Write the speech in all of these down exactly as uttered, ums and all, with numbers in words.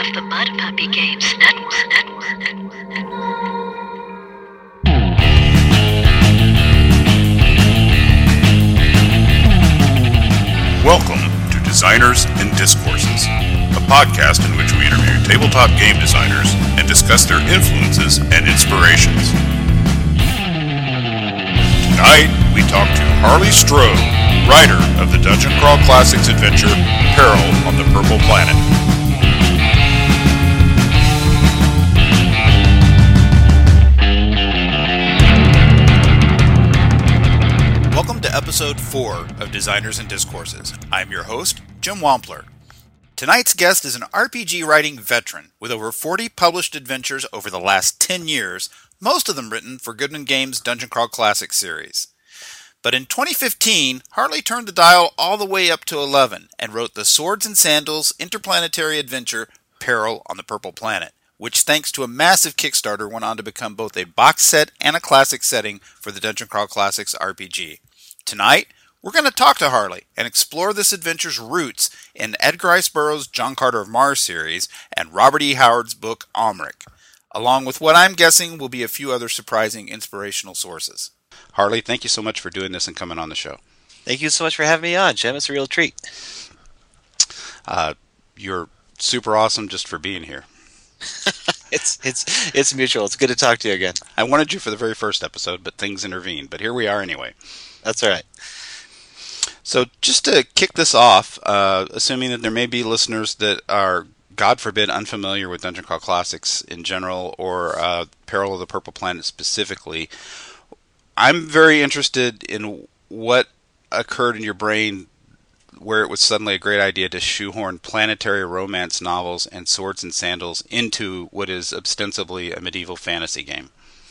of the Mud Puppy Games Network. Welcome to Designers and Discourses, a podcast in which we interview tabletop game designers and discuss their influences and inspirations. Tonight, we talk to Harley Strode, writer of the Dungeon Crawl Classics adventure, Peril on the Purple Planet. Welcome to episode four of Designers and Discourses. I'm your host, Jim Wampler. Tonight's guest is an R P G writing veteran with over forty published adventures over the last ten years, most of them written for Goodman Games' Dungeon Crawl Classics series. But in twenty fifteen, Harley turned the dial all the way up to eleven and wrote the Swords and Sandals interplanetary adventure, Peril on the Purple Planet, which thanks to a massive Kickstarter went on to become both a box set and a classic setting for the Dungeon Crawl Classics R P G. Tonight, we're going to talk to Harley and explore this adventure's roots in Edgar Rice Burroughs' John Carter of Mars series and Robert E. Howard's book Almeric, along with what I'm guessing will be a few other surprising inspirational sources. Harley, thank you so much for doing this and coming on the show. Thank you so much for having me on, Jim. It's a real treat. Uh, you're super awesome just for being here. it's it's it's mutual. It's good to talk to you again. I wanted you for the very first episode, but things intervened. But here we are anyway. That's all right. So just to kick this off, uh, assuming that there may be listeners that are, God forbid, unfamiliar with Dungeon Crawl Classics in general or uh, Peril of the Purple Planet specifically, I'm very interested in what occurred in your brain where it was suddenly a great idea to shoehorn planetary romance novels and Swords and Sandals into what is ostensibly a medieval fantasy game.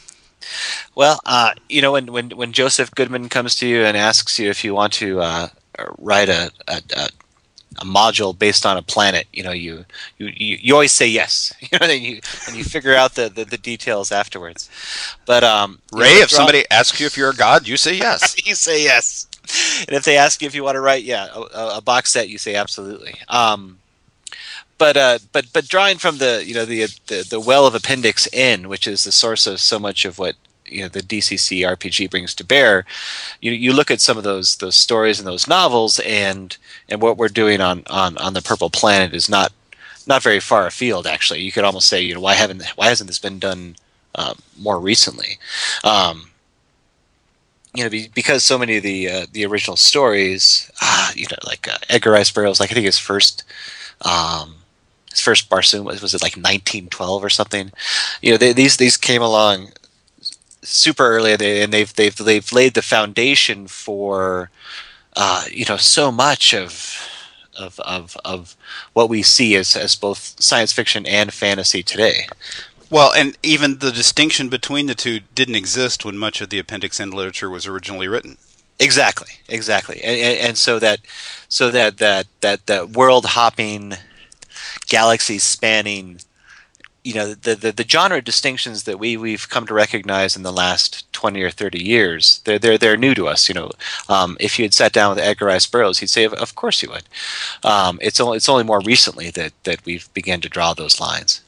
Well, uh, you know, when, when when Joseph Goodman comes to you and asks you if you want to uh, write a, a, a a module based on a planet, you know, you you, you always say yes, you know, and you and you figure out the, the, the details afterwards. But um, Ray, know, if somebody asks you if you're a god, you say yes. You say yes, and if they ask you if you want to write, yeah, a, a box set, you say absolutely. Um, But uh, but but drawing from the you know the, the the well of Appendix N, which is the source of so much of what you know the D C C R P G brings to bear, you you look at some of those those stories and those novels, and and what we're doing on, on, on the Purple Planet is not not very far afield. Actually, you could almost say you know why haven't why hasn't this been done uh, more recently? Um, you know, be, because so many of the uh, the original stories, uh, you know, like uh, Edgar Rice Burroughs, like I think his first. Um, His first Barsoom was, was it like nineteen twelve or something? You know, they, these these came along super early, and, they, and they've they've they've laid the foundation for uh, you know so much of of of of what we see as as both science fiction and fantasy today. Well, and even the distinction between the two didn't exist when much of the Appendix N literature was originally written. Exactly, exactly, and, and, and so that so that that that that world hopping, galaxy spanning, you know, the, the the genre distinctions that we we've come to recognize in the last twenty or thirty years, they're they're they're new to us. You know, um, if you had sat down with Edgar Rice Burroughs, he'd say, "Of, of course you would." Um, it's only it's only more recently that that we've begun to draw those lines.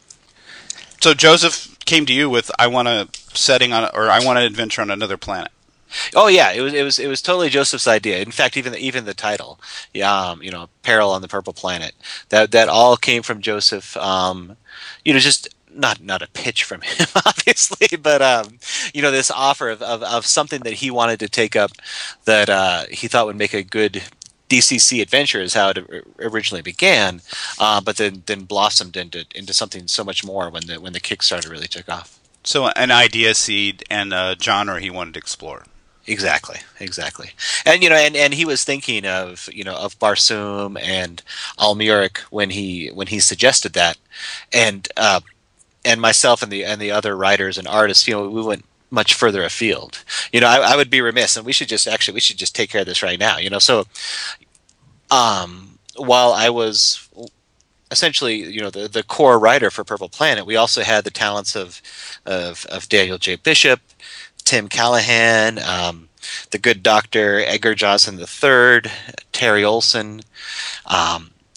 So Joseph came to you with, "I want a setting on, or I want an adventure on another planet." Oh yeah, it was it was it was totally Joseph's idea. In fact, even the, even the title, yeah, um, you know, Peril on the Purple Planet, that that all came from Joseph. Um, you know, just not not a pitch from him, obviously, but um, you know, this offer of, of of something that he wanted to take up that uh, he thought would make a good D C C adventure, is how it originally began, uh, but then then blossomed into into something so much more when the when the Kickstarter really took off. So an idea seed and a genre he wanted to explore. Exactly, exactly, and you know, and, and he was thinking of you know of Barsoom and Almeric when he when he suggested that, and uh, and myself and the and the other writers and artists, you know, we went much further afield. You know, I, I would be remiss, and we should just actually we should just take care of this right now. You know, so um, while I was essentially you know the the core writer for Purple Planet, we also had the talents of of, of Daniel J. Bishop, Tim Callahan, um, the good doctor Edgar Johnson the third, Terry Olson, um,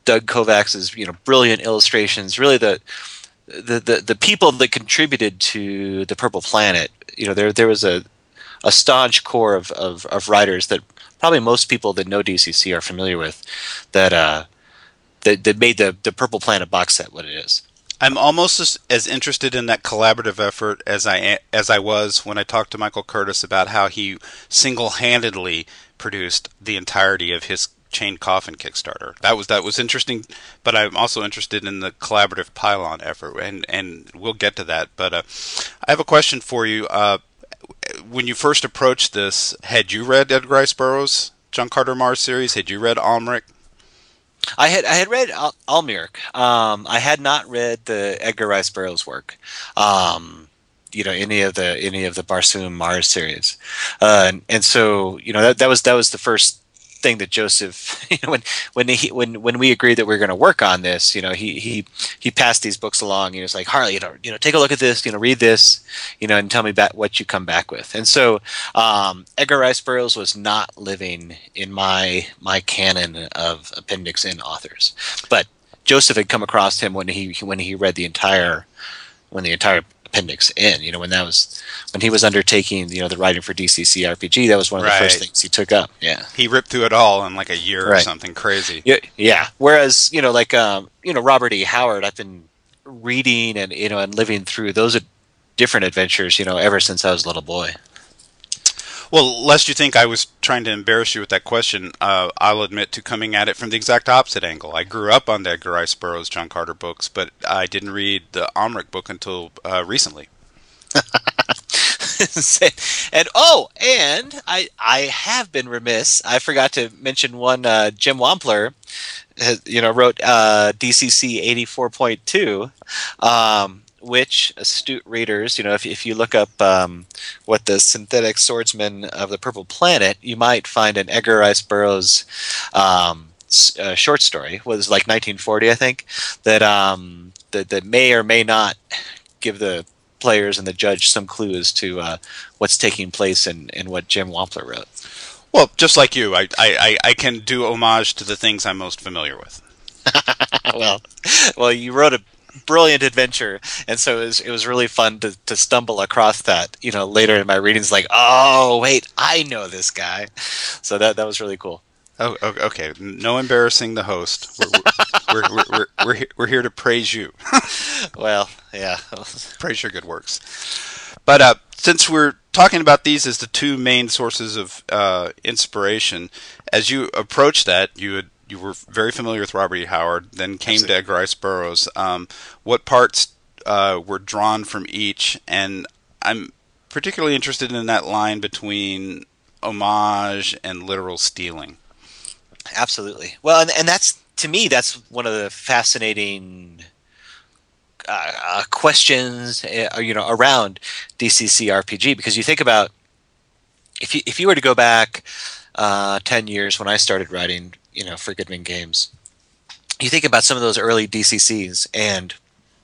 Doug Kovacs's you know brilliant illustrations, really the the the, the people that contributed to the Purple Planet. You know, there there was a a staunch core of, of, of writers that probably most people that know D C C are familiar with, that uh, that, that made the, the Purple Planet box set what it is. I'm almost as, as interested in that collaborative effort as I as I was when I talked to Michael Curtis about how he single-handedly produced the entirety of his Chained Coffin Kickstarter. That was that was interesting, but I'm also interested in the collaborative Pylon effort, and and we'll get to that. But uh, I have a question for you. Uh, when you first approached this, had you read Edgar Rice Burroughs' John Carter Mars series? Had you read Almeric? I had I had read Al- Almeric. Um, I had not read the Edgar Rice Burroughs work. Um, you know, any of the any of the Barsoom Mars series, uh, and, and so you know that that was that was the first thing that Joseph, you know, when when he when when we agreed that we were going to work on this, you know, he he he passed these books along. He was like, Harley, you know, you know, take a look at this, you know, read this, you know, and tell me back what you come back with. And so, um, Edgar Rice Burroughs was not living in my my canon of Appendix N authors, but Joseph had come across him when he when he read the entire when the entire Appendix N, you know, when that was when he was undertaking, you know, the writing for D C C R P G, that was one of Right. the first things he took up. Yeah, He ripped through it all in like a year or Right. something crazy. yeah, yeah. Whereas, you know, like um, you know, Robert E. Howard, I've been reading and you know and living through those ad- different adventures, you know, ever since I was a little boy. Well, lest you think I was trying to embarrass you with that question, uh, I'll admit to coming at it from the exact opposite angle. I grew up on the Edgar Rice Burroughs, John Carter books, but I didn't read the Almeric book until uh, recently. and oh, and I I have been remiss. I forgot to mention one. Uh, Jim Wampler, has, you know, wrote uh, D C C eighty-four point two, um, which astute readers, you know, if if you look up um, what the Synthetic Swordsman of the Purple Planet, you might find an Edgar Rice Burroughs um, s- uh, short story. It was like nineteen forty, I think, that um, that that may or may not give the players and the judge some clues to uh, what's taking place in, in what Jim Wampler wrote. Well, just like you, I, I, I can do homage to the things I'm most familiar with. well, well, you wrote a brilliant adventure, and so it was, it was really fun to, to stumble across that. You know, later in my readings, like, oh wait, I know this guy. So that that was really cool. Oh, okay. No embarrassing the host. We're we're we're we're, we're, he- we're here to praise you, Well, yeah. praise your good works. But uh, since we're talking about these as the two main sources of uh, inspiration, as you approach that, you had, you were very familiar with Robert E. Howard, then came Absolutely. to Edgar Rice Burroughs. Um, what parts uh, were drawn from each? And I'm particularly interested in that line between homage and literal stealing. Absolutely. Well, and, and that's, to me, that's one of the fascinating uh, uh, questions, uh, you know, around D C C R P G, because you think about if you if you were to go back uh, ten years when I started writing, you know, for Goodman Games, you think about some of those early D C Cs, and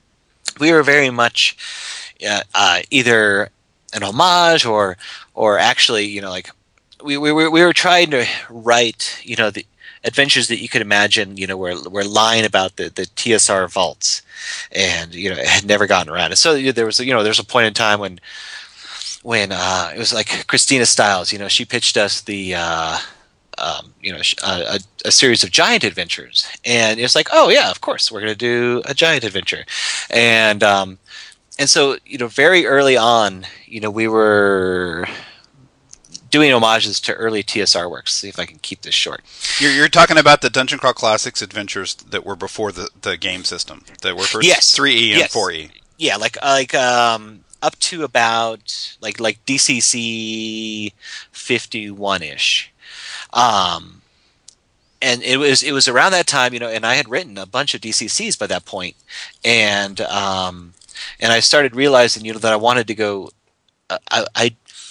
we were very much uh, uh, either an homage or or actually, you know, like we we were we were trying to write, you know, the adventures that you could imagine, you know, were were lying about the, the T S R vaults, and you know, it had never gotten around. And so you know, there was, you know, there's a point in time when when uh, it was like Christina Stiles, you know, she pitched us the uh, um, you know, sh- a, a, a series of giant adventures, and it's like, oh yeah, of course, we're going to do a giant adventure, and um, and so you know, very early on, you know, we were doing homages to early T S R works. See if I can keep this short. You're, you're talking about the Dungeon Crawl Classics adventures that were before the, the game system, that were first Yes. three E and Yes. four E. Yeah, like like um, up to about like like D C C fifty-one ish, um, and it was it was around that time, you know. And I had written a bunch of D C Cs by that point, and um, and I started realizing, you know, that I wanted to go. Uh, I, I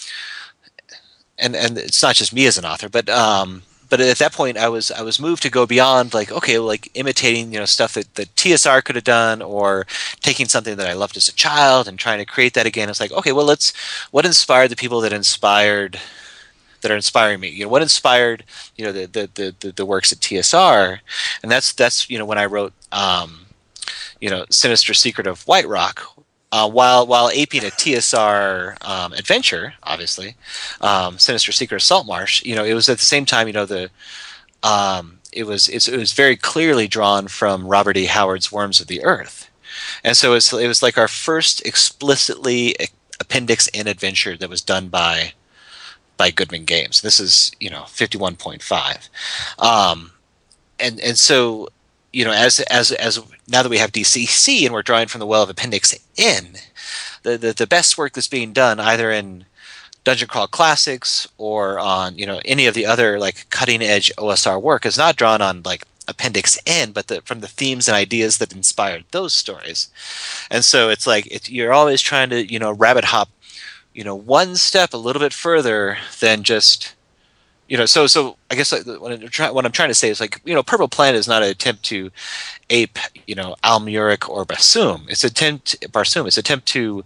and and it's not just me as an author, but um, but at that point, I was I was moved to go beyond, like, okay, like imitating, you know, stuff that, that T S R could have done, or taking something that I loved as a child and trying to create that again. It's like, okay, well, let's what inspired the people that inspired that are inspiring me. You know, what inspired you know the the the, the, the works at T S R, and that's that's you know when I wrote um, you know Sinister Secret of White Rock. Uh, while while aping a T S R um, adventure, obviously, um, Sinister Secret of Saltmarsh, you know, it was at the same time, you know, the um, it was it's, it was very clearly drawn from Robert E. Howard's Worms of the Earth, and so it's it was like our first explicitly Appendix N adventure that was done by by Goodman Games. This is you know fifty-one point five, um, and and so. You know, as as as now that we have D C C and we're drawing from the well of Appendix N, the, the the best work that's being done either in Dungeon Crawl Classics or on you know any of the other like cutting edge O S R work is not drawn on like Appendix N, but the, from the themes and ideas that inspired those stories. And so it's like it's, you're always trying to you know rabbit hop, you know, one step a little bit further than just. You know, so so I guess like, what I'm trying what I'm trying to say is like you know, Purple Planet is not an attempt to ape you know Almuric or Barsoom. It's attempt Barsoom. It's an attempt to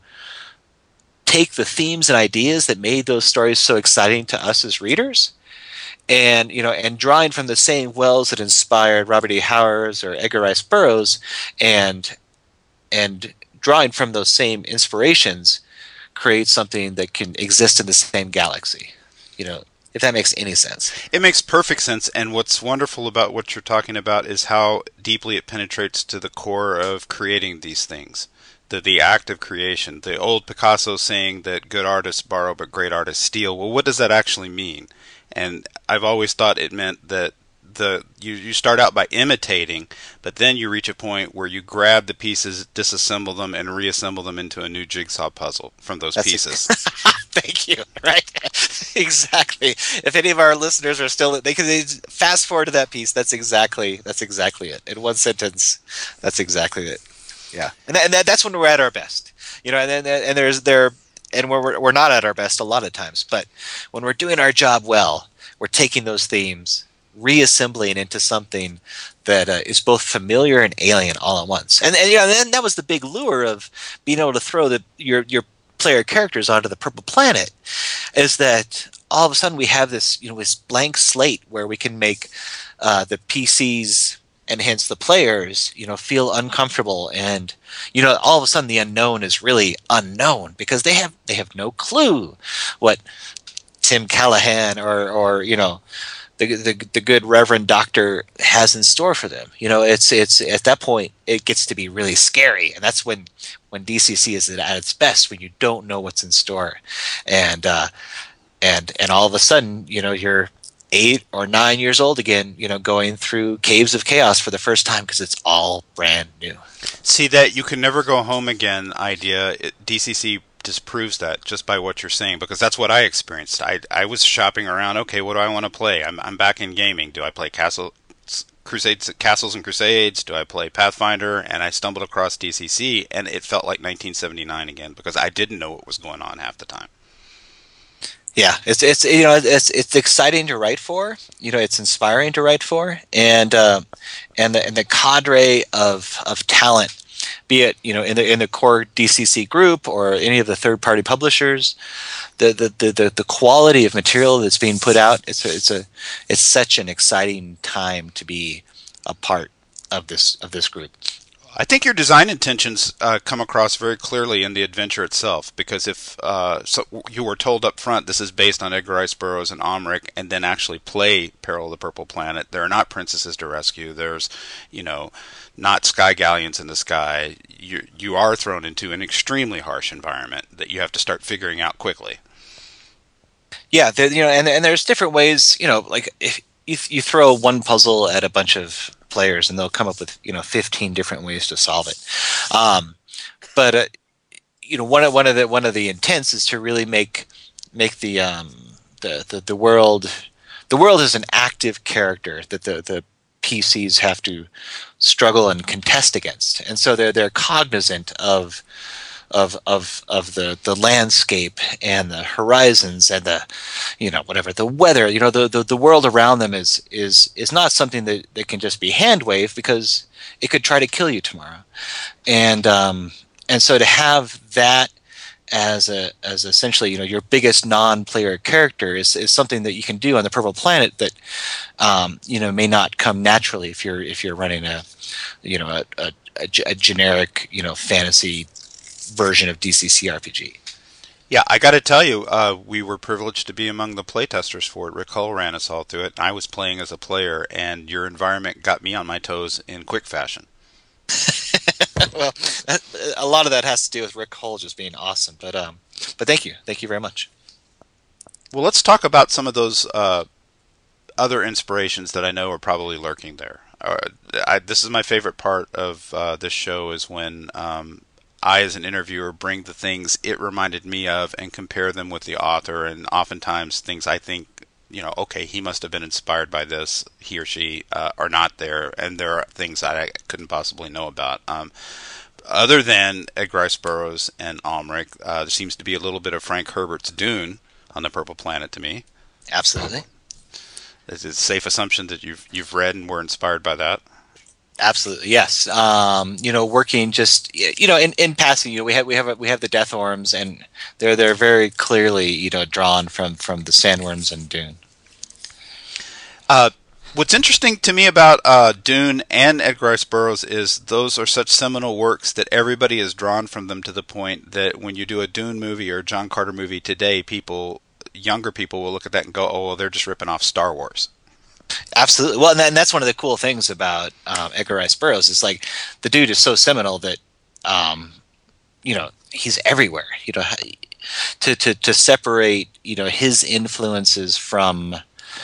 take the themes and ideas that made those stories so exciting to us as readers, and you know, and drawing from the same wells that inspired Robert E. Howard or Edgar Rice Burroughs, and and drawing from those same inspirations, create something that can exist in the same galaxy. You know. If that makes any sense. It makes perfect sense, and what's wonderful about what you're talking about is how deeply it penetrates to the core of creating these things. The the act of creation. The old Picasso saying that good artists borrow but great artists steal. Well, what does that actually mean? And I've always thought it meant that the you, you start out by imitating, but then you reach a point where you grab the pieces, disassemble them, and reassemble them into a new jigsaw puzzle from those That's pieces. Thank you. Right? Exactly. If any of our listeners are still, they can they fast forward to that piece. That's exactly that's exactly it. In one sentence, that's exactly it. Yeah, and that, and that, that's when we're at our best. You know, and then and there's there and we're we're not at our best a lot of times, but when we're doing our job well, we're taking those themes, reassembling into something that uh, is both familiar and alien all at once. And, and you know, and then that was the big lure of being able to throw the your your player characters onto the Purple Planet, is that all of a sudden we have this you know this blank slate where we can make uh, the P Cs and hence the players you know feel uncomfortable, and you know all of a sudden the unknown is really unknown because they have they have no clue what Tim Callahan or or you know the, the the good Reverend Doctor has in store for them. You know, it's it's at that point it gets to be really scary, and that's when when D C C is at its best, when you don't know what's in store, and uh, and and all of a sudden, you know, you're eight or nine years old again, you know, going through Caves of Chaos for the first time because it's all brand new. See, that you can never go home again idea, it, D C C disproves that just by what you're saying, because that's what I experienced. I I was shopping around. Okay, what do I want to play? I'm I'm back in gaming. Do I play Castle Crusades, Castles and Crusades? Do I play Pathfinder? And I stumbled across D C C, and it felt like nineteen seventy-nine again because I didn't know what was going on half the time. Yeah, it's it's you know it's it's exciting to write for. You know, it's inspiring to write for, and uh, and the and the cadre of of talent, be it you know in the in the core D C C group or any of the third party publishers, the the, the, the the quality of material that's being put out, it's a, it's a it's such an exciting time to be a part of this of this group. I think your design intentions uh, come across very clearly in the adventure itself, because if uh, so you were told up front this is based on Edgar Rice Burroughs and Almeric, and then actually play Peril of the Purple Planet, there are not princesses to rescue. There's, you know, not sky galleons in the sky. You you are thrown into an extremely harsh environment that you have to start figuring out quickly. Yeah, there, you know, and and there's different ways. You know, like if if you throw one puzzle at a bunch of players and they'll come up with you know fifteen different ways to solve it. Um, but uh, you know one of one of the one of the intents is to really make make the um, the, the the world the world is an active character that the the P Cs have to struggle and contest against, and so they're they're cognizant of. Of, of of the, the landscape and the horizons and the you know whatever the weather, you know the, the, the world around them is is is not something that, that can just be hand waved, because it could try to kill you tomorrow, and um, and so to have that as a as essentially, you know, your biggest non-player character is, is something that you can do on the Purple Planet that um, you know, may not come naturally if you're if you're running a you know a, a, a, a generic, you know, fantasy version of D C C R P G. Yeah, I got to tell you, uh, we were privileged to be among the playtesters for it. Rick Hull ran us all through it. I was playing as a player, and your environment got me on my toes in quick fashion. Well, that, a lot of that has to do with Rick Hull just being awesome. But um, but thank you, thank you very much. Well, let's talk about some of those uh, other inspirations that I know are probably lurking there. Uh, I, this is my favorite part of uh, this show is when um, I, as an interviewer, bring the things it reminded me of and compare them with the author, and oftentimes things I think, you know, okay, he must have been inspired by this, he or she, uh, are not there, and there are things that I couldn't possibly know about. Um, other than Edgar Rice Burroughs and Almeric, uh, there seems to be a little bit of Frank Herbert's Dune on the Purple Planet to me. Absolutely. Is it a safe assumption that you've you've read and were inspired by that? Absolutely, yes. Um, you know, working just you know in, in passing, you know, we have we have we have the Death Worms, and they're they're very clearly, you know, drawn from from the Sandworms and Dune. Uh, what's interesting to me about uh, Dune and Edgar Rice Burroughs is those are such seminal works that everybody is drawn from them to the point that when you do a Dune movie or a John Carter movie today, people, younger people, will look at that and go, "Oh, well, they're just ripping off Star Wars." Absolutely. Well, and, that, and that's one of the cool things about um, Edgar Rice Burroughs is like the dude is so seminal that um, you know, he's everywhere. You know, to to to separate, you know, his influences from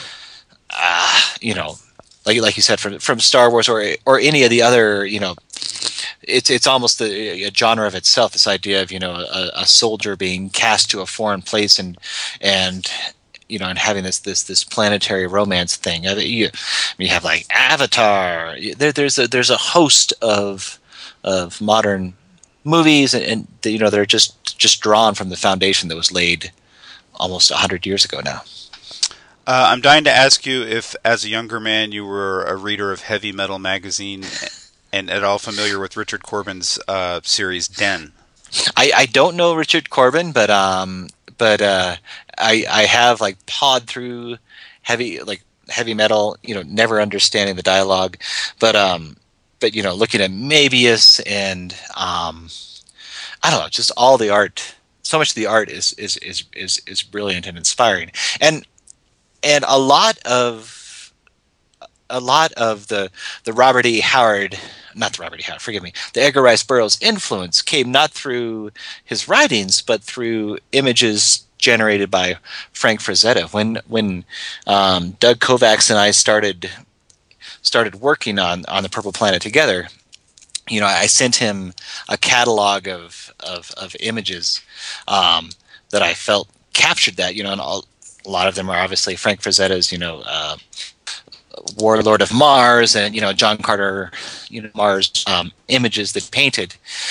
uh, you know, like like you said, from from Star Wars or or any of the other, you know, it's it's almost a, a genre of itself. This idea of, you know, a, a soldier being cast to a foreign place and and you know, and having this this this planetary romance thing. I mean, you, you have like Avatar. There, there's a there's a host of of modern movies, and, and you know, they're just just drawn from the foundation that was laid almost a hundred years ago now. Uh, I'm dying to ask you if, as a younger man, you were a reader of Heavy Metal magazine and at all familiar with Richard Corbin's uh, series Den. I, I don't know Richard Corbin, but um, but uh, I I have like pawed through heavy like heavy metal, you know, never understanding the dialogue, but um, but you know, looking at Mabius and um, I don't know, just all the art. So much of the art is is is is is brilliant and inspiring, and and a lot of a lot of the the Robert E. Howard. Not the Robert E. Howard, forgive me. The Edgar Rice Burroughs influence came not through his writings, but through images generated by Frank Frazetta. When when um, Doug Kovacs and I started started working on, on the Purple Planet together, you know, I sent him a catalog of of, of images um, that I felt captured that. You know, and all, a lot of them are obviously Frank Frazetta's, you know. Uh, Warlord of Mars, and you know, John Carter, you know, Mars um, images that painted.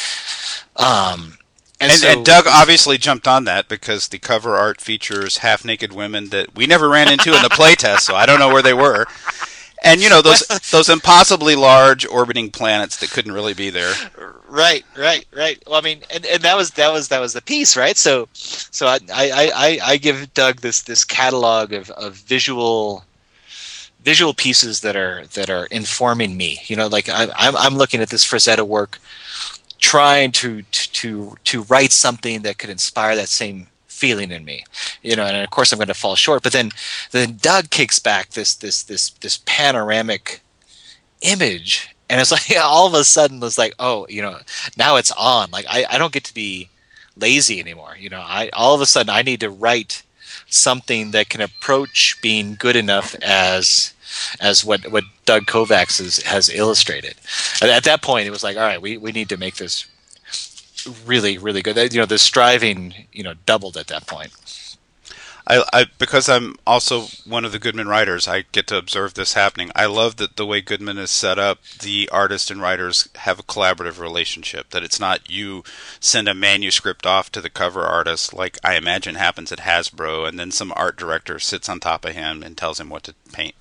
Um, and, and, so, and Doug obviously jumped on that because the cover art features half-naked women that we never ran into in the playtest, so I don't know where they were. And you know, those those impossibly large orbiting planets that couldn't really be there. Right, right, right. Well, I mean, and, and that was that was that was the piece, right? So, so I I, I, I give Doug this this catalog of, of visual. visual pieces that are that are informing me. You know, like I, I'm I'm looking at this Frazetta work, trying to to to write something that could inspire that same feeling in me. You know, and of course I'm going to fall short. But then then Doug kicks back this this this this panoramic image, and it's like all of a sudden it's like, oh, you know, now it's on. Like I, I don't get to be lazy anymore. You know, I all of a sudden I need to write something that can approach being good enough as as what, what Doug Kovacs has, has illustrated. At, at that point, it was like, all right, we, we need to make this really, really good. You know, the striving, you know, doubled at that point. I, I because I'm also one of the Goodman writers, I get to observe this happening. I love that the way Goodman is set up, the artist and writers have a collaborative relationship, that it's not you send a manuscript off to the cover artist like I imagine happens at Hasbro, and then some art director sits on top of him and tells him what to paint.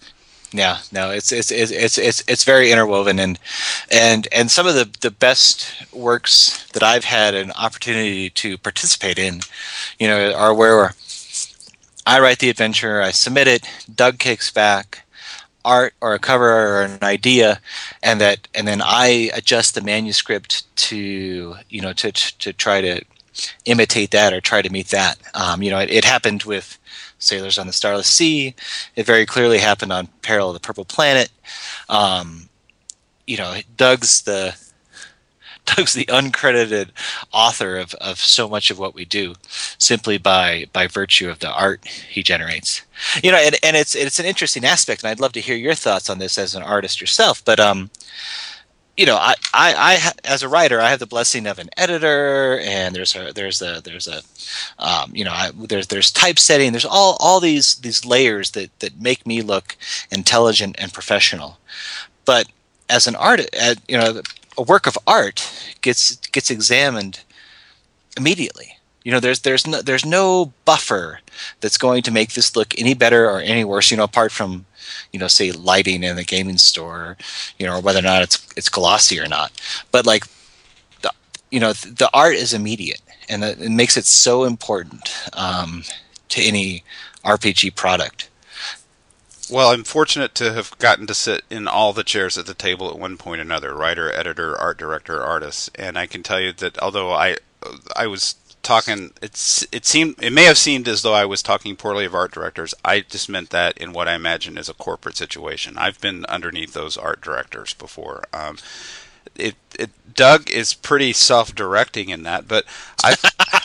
Yeah, no, it's it's it's it's it's it's very interwoven, and and and some of the the best works that I've had an opportunity to participate in, you know, are where I write the adventure, I submit it, Doug kicks back art or a cover or an idea, and that and then I adjust the manuscript to you know to to try to imitate that or try to meet that. Um, you know, it, it happened with Sailors on the Starless Sea. It very clearly happened on Peril of the Purple Planet. Um, you know, Doug's the Doug's the uncredited author of, of so much of what we do, simply by by virtue of the art he generates. You know, and, and it's it's an interesting aspect, and I'd love to hear your thoughts on this as an artist yourself. But um, you know, I, I, I as a writer, I have the blessing of an editor, and there's a there's a there's a um, you know I, there's there's typesetting. There's all all these these layers that that make me look intelligent and professional. But as an artist, uh, you know, a work of art gets gets examined immediately. You know, there's there's no there's no buffer that's going to make this look any better or any worse. You know, apart from, you know, say lighting in a gaming store, you know, or whether or not it's it's glossy or not. But like, the, you know, the art is immediate, and it makes it so important um, to any R P G product. Well, I'm fortunate to have gotten to sit in all the chairs at the table at one point or another: writer, editor, art director, artist. And I can tell you that although I I was talking, it's it seemed it may have seemed as though I was talking poorly of art directors. I just meant that in what I imagine is a corporate situation. I've been underneath those art directors before. Um, it, it Doug is pretty self-directing in that, but I've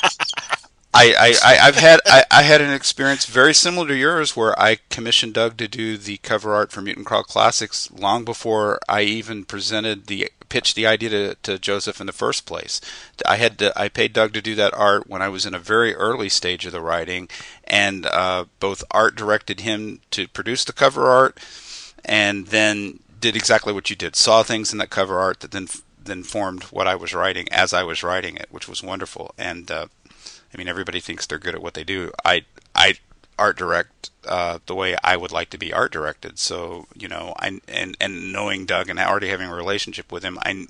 I, I, I've had I, I had an experience very similar to yours where I commissioned Doug to do the cover art for Mutant Crawl Classics long before I even presented the pitched the idea to, to Joseph in the first place. I had to, I paid Doug to do that art when I was in a very early stage of the writing, and uh, both art directed him to produce the cover art, and then did exactly what you did. Saw things in that cover art that then then formed what I was writing as I was writing it, which was wonderful. And uh, I mean, everybody thinks they're good at what they do. I I art direct uh, the way I would like to be art directed. So, you know, I and and knowing Doug and already having a relationship with him, I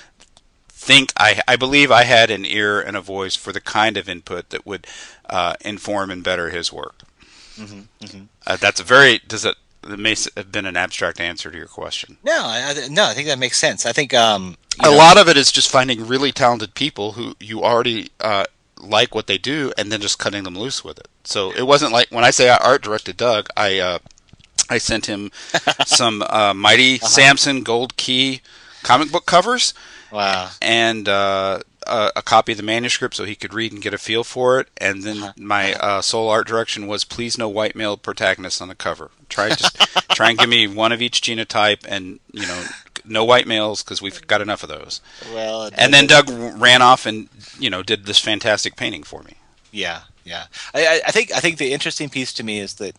think I I believe I had an ear and a voice for the kind of input that would uh, inform and better his work. Mm-hmm, mm-hmm. Uh, that's a very does it. It may have been an abstract answer to your question. No, I, no, I think that makes sense. I think um, a know, lot of it is just finding really talented people who you already uh, like what they do, and then just cutting them loose with it. So it wasn't like when I say I art directed Doug, I uh, I sent him some uh, Mighty uh-huh. Samson Gold Key comic book covers. Wow. And uh, a, a copy of the manuscript so he could read and get a feel for it. And then uh-huh. my uh, sole art direction was please no white male protagonists on the cover. Try just try and give me one of each genotype, and you know, no white males because we've got enough of those. Well, and then Doug ran off and you know did this fantastic painting for me. Yeah, yeah. I, I think I think the interesting piece to me is that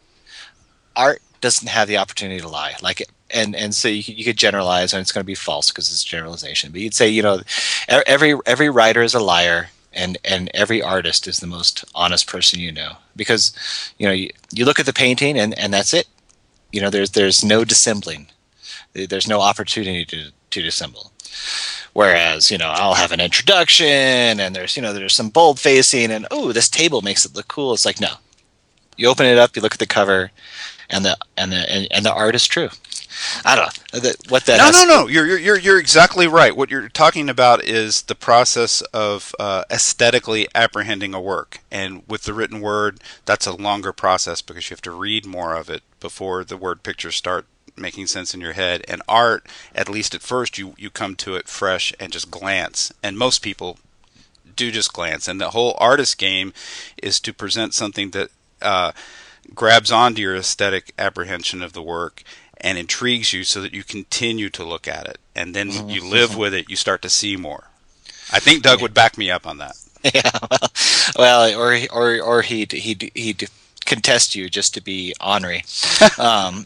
art doesn't have the opportunity to lie. Like, and and so you you could generalize, and it's going to be false because it's generalization. But you'd say, you know, every every writer is a liar, and and every artist is the most honest person you know, because you know you, you look at the painting and and that's it. You know, there's there's no dissembling. There's no opportunity to, to dissemble. Whereas, you know, I'll have an introduction and there's, you know, there's some bold facing and, oh, this table makes it look cool. It's like, no. You open it up, you look at the cover, and the and the and, and the art is true. I don't know the, what that. No, has no, no. You're you're you're exactly right. What you're talking about is the process of uh, aesthetically apprehending a work, and with the written word, that's a longer process because you have to read more of it before the word pictures start making sense in your head. And art, at least at first, you you come to it fresh and just glance, and most people do just glance. And the whole artist game is to present something that uh, grabs onto your aesthetic apprehension of the work and intrigues you so that you continue to look at it. And then mm-hmm. you live with it, you start to see more. I think Doug yeah. would back me up on that. Yeah, well, well or, or, or he'd, he'd, he'd contest you just to be ornery. Um,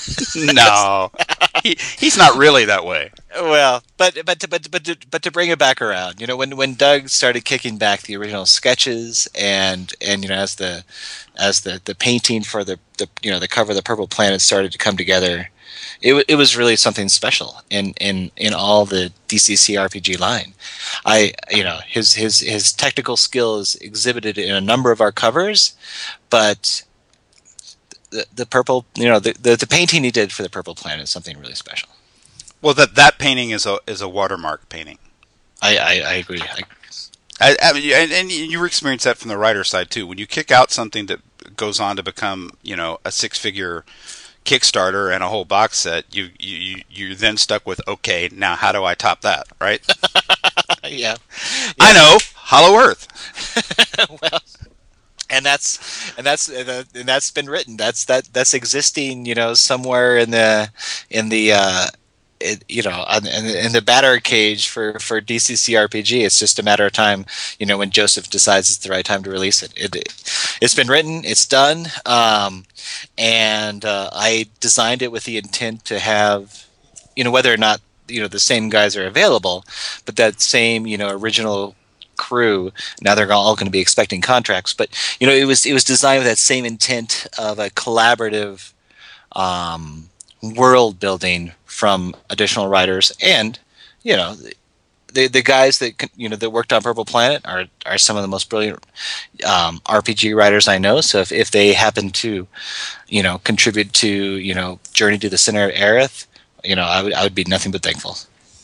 no, he, he's not really that way. Well, but but to, but but to, but to bring it back around, you know, when when Doug started kicking back the original sketches and and you know as the as the, the painting for the, the you know the cover of the Purple Planet started to come together, it, wa- it was really something special in, in, in all the D C C R P G line. I you know his his his technical skill is exhibited in a number of our covers, but the the purple you know the, the the painting he did for the Purple Planet is something really special. Well, that that painting is a is a watermark painting. I I, I agree. I, I, I mean, and, and you experience that from the writer side too. When you kick out something that goes on to become, you know, a six-figure Kickstarter and a whole box set, you you you're then stuck with, okay, now how do I top that, right? yeah. yeah. I know, Hollow Earth. well, and that's and that's and that's been written. That's that that's existing, you know, somewhere in the in the. Uh, It, you know, in, in the batter cage for, for D C C R P G. It's just a matter of time, you know, when Joseph decides it's the right time to release it. It, it it's been written, it's done, um, and uh, I designed it with the intent to have, you know, whether or not, you know, the same guys are available, but that same, you know, original crew. Now they're all going to be expecting contracts, but you know, it was it was designed with that same intent of a collaborative um, world building from additional writers, and you know, the the guys that you know that worked on Purple Planet are are some of the most brilliant um, R P G writers I know. So if, if they happen to, you know, contribute to you know Journey to the Center of Aerith, you know, I would I would be nothing but thankful.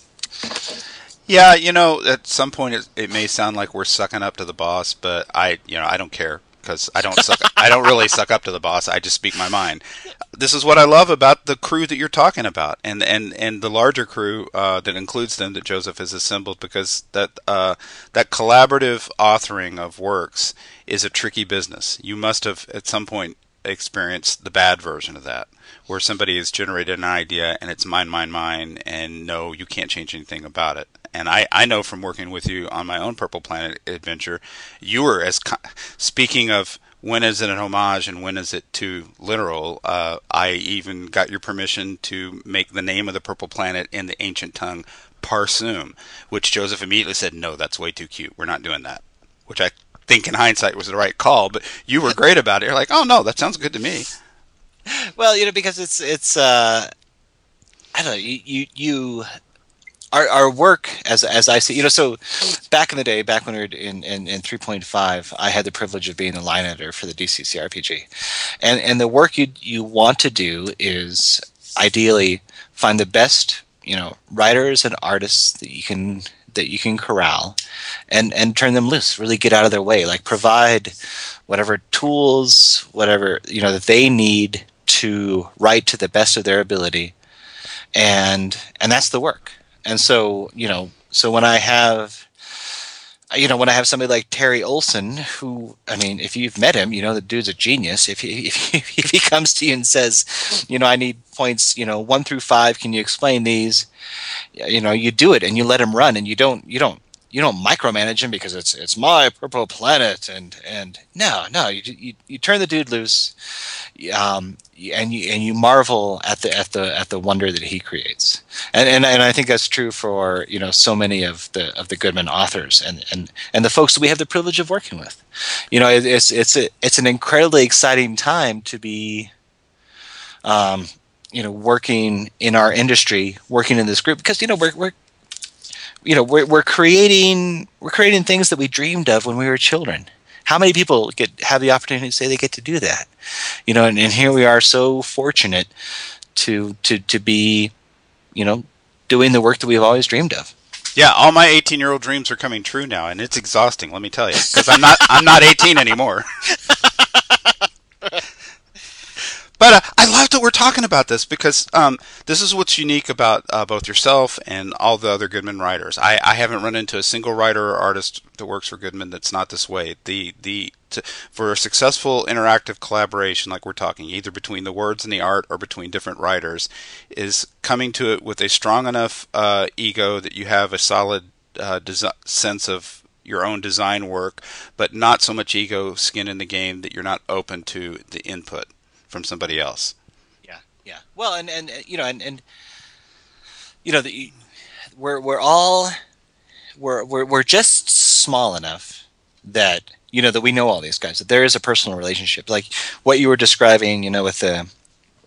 Yeah, you know, at some point it, it may sound like we're sucking up to the boss, but I, you know, I don't care. Because I don't suck, I don't really suck up to the boss. I just speak my mind. This is what I love about the crew that you're talking about, and and, and the larger crew uh, that includes them that Joseph has assembled. Because that uh, that collaborative authoring of works is a tricky business. You must have at some point experienced the bad version of that, where somebody has generated an idea and it's mine, mine, mine, and no, you can't change anything about it. And I, I know from working with you on my own Purple Planet adventure, you were as speaking of when is it an homage and when is it too literal. Uh, I even got your permission to make the name of the Purple Planet in the ancient tongue Parsum, which Joseph immediately said, no, that's way too cute. We're not doing that. Which I think in hindsight was the right call, but you were great about it. You're like, oh no, that sounds good to me. Well, you know, because it's it's uh, I don't know, you you. you Our our work, as as I see, you know, so back in the day, back when we were in, in, in three point five, I had the privilege of being the line editor for the D C C R P G. And and the work you you want to do is ideally find the best, you know, writers and artists that you can that you can corral and, and turn them loose, really get out of their way, like provide whatever tools, whatever, you know, that they need to write to the best of their ability. And and that's the work. And so, you know, so when I have, you know, when I have somebody like Terry Olson, who, I mean, if you've met him, you know, the dude's a genius. If he, if he, if he comes to you and says, you know, I need points, you know, one through five, can you explain these? You know, you do it and you let him run, and you don't, you don't, you don't micromanage him because it's it's my Purple Planet, and and no, no, you you, you turn the dude loose, um, and you and you marvel at the at the at the wonder that he creates, and and and I think that's true for you know so many of the of the Goodman authors and and and the folks that we have the privilege of working with. You know, it, it's it's a, it's an incredibly exciting time to be, um, you know, working in our industry, working in this group, because you know we're we're you know we're we're creating we're creating things that we dreamed of when we were children. How many people get have the opportunity to say they get to do that? You know, and, and here we are, so fortunate to to to be, you know, doing the work that we've always dreamed of. Yeah, all my eighteen-year-old dreams are coming true now, and it's exhausting. Let me tell you, because I'm not I'm not eighteen anymore. But uh, I love that we're talking about this, because um, this is what's unique about uh, both yourself and all the other Goodman writers. I, I haven't run into a single writer or artist that works for Goodman that's not this way. The the to, for a successful interactive collaboration, like we're talking, either between the words and the art or between different writers, is coming to it with a strong enough uh, ego that you have a solid uh, desi- sense of your own design work, but not so much ego, skin in the game, that you're not open to the input from somebody else. Yeah, yeah. Well, and and you know, and and you know, the, we're we're all we're we're we're just small enough that you know that we know all these guys. That there is a personal relationship, like what you were describing. You know, with the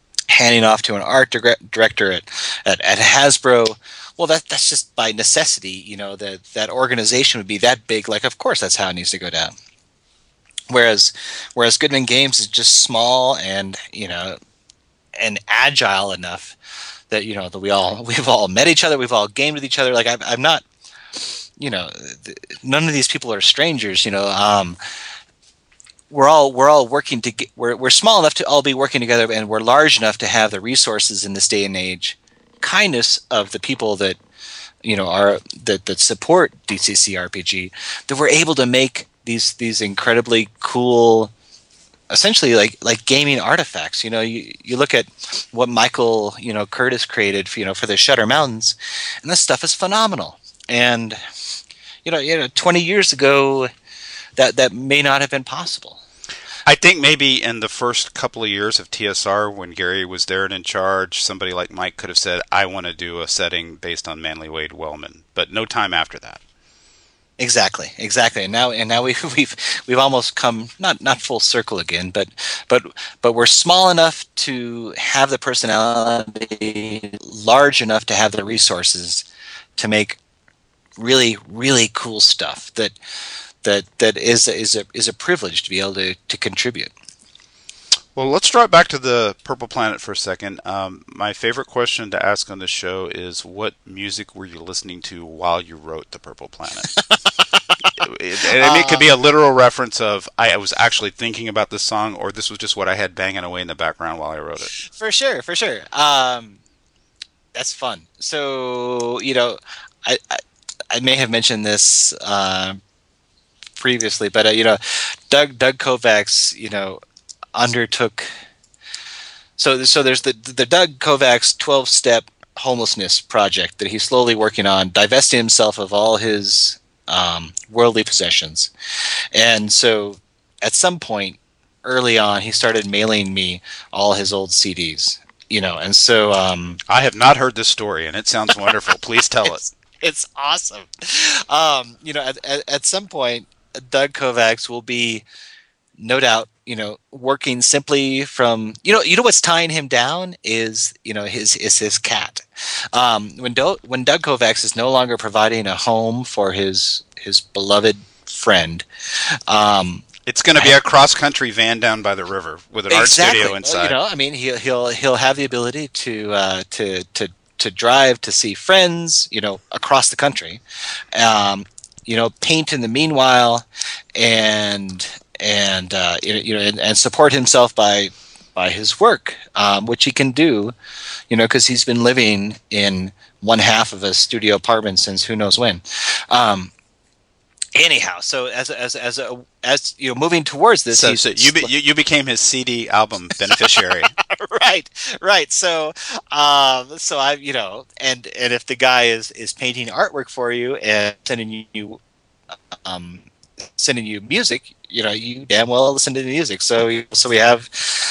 handing off to an art direct- director at, at, at Hasbro. Well, that that's just by necessity, you know, that that organization would be that big. Like, of course, that's how it needs to go down. Whereas, whereas Goodman Games is just small and, you know, and agile enough that, you know, that we all we've all met each other, we've all gamed with each other. Like, I'm, I'm not, you know, none of these people are strangers. You know, um, we're all we're all working to get, we're we're small enough to all be working together, and we're large enough to have the resources in this day and age, kindness of the people that, you know, are that that support D C C R P G, that we're able to make these these incredibly cool, essentially like like gaming artifacts. You know, you you look at what Michael, you know, Curtis created for, you know, for the Shutter Mountains, and this stuff is phenomenal. And you know, you know, twenty years ago, that that may not have been possible. I think maybe in the first couple of years of T S R, when Gary was there and in charge, somebody like Mike could have said, I want to do a setting based on Manly Wade Wellman, but no time after that. Exactly, exactly. And now, and now we've we've we've almost come not not full circle again, but but but we're small enough to have the personality, large enough to have the resources to make really really cool stuff that that that is is a is a privilege to be able to to contribute. Well, let's drop back to the Purple Planet for a second. Um, my favorite question to ask on this show is, what music were you listening to while you wrote the Purple Planet? it, it, I mean, it could be a literal reference of, I was actually thinking about this song, or this was just what I had banging away in the background while I wrote it. For sure, for sure. Um, that's fun. So, you know, I, I, I may have mentioned this uh, previously, but, uh, you know, Doug, Doug Kovacs, you know, undertook so so there's the the Doug Kovacs twelve-step homelessness project that he's slowly working on, divesting himself of all his um, worldly possessions. And so at some point early on, he started mailing me all his old C Ds, you know, and so um, I have not heard this story, and it sounds wonderful. Please tell it's, it. It's awesome. Um, you know, at, at, at some point, Doug Kovacs will be, no doubt, you know, working simply from, you know, you know what's tying him down is, you know, his is his cat. Um, when Do- when Doug Kovacs is no longer providing a home for his his beloved friend, um, it's going to be a cross country van down by the river with an exactly. art studio inside. You know, I mean, he'll he'll he'll have the ability to uh, to to to drive to see friends, you know, across the country. Um, you know, paint in the meanwhile, and. and uh, you know, and, and support himself by by his work, um, which he can do, you know, because he's been living in one half of a studio apartment since who knows when. Um, anyhow, so as as as a, as you know, moving towards this, so, he's, so you, be, you you became his C D album beneficiary. right, right. So, um, so I, you know, and and if the guy is is painting artwork for you and sending you, um, sending you music, you know, you damn well listen to the music. So, so we have,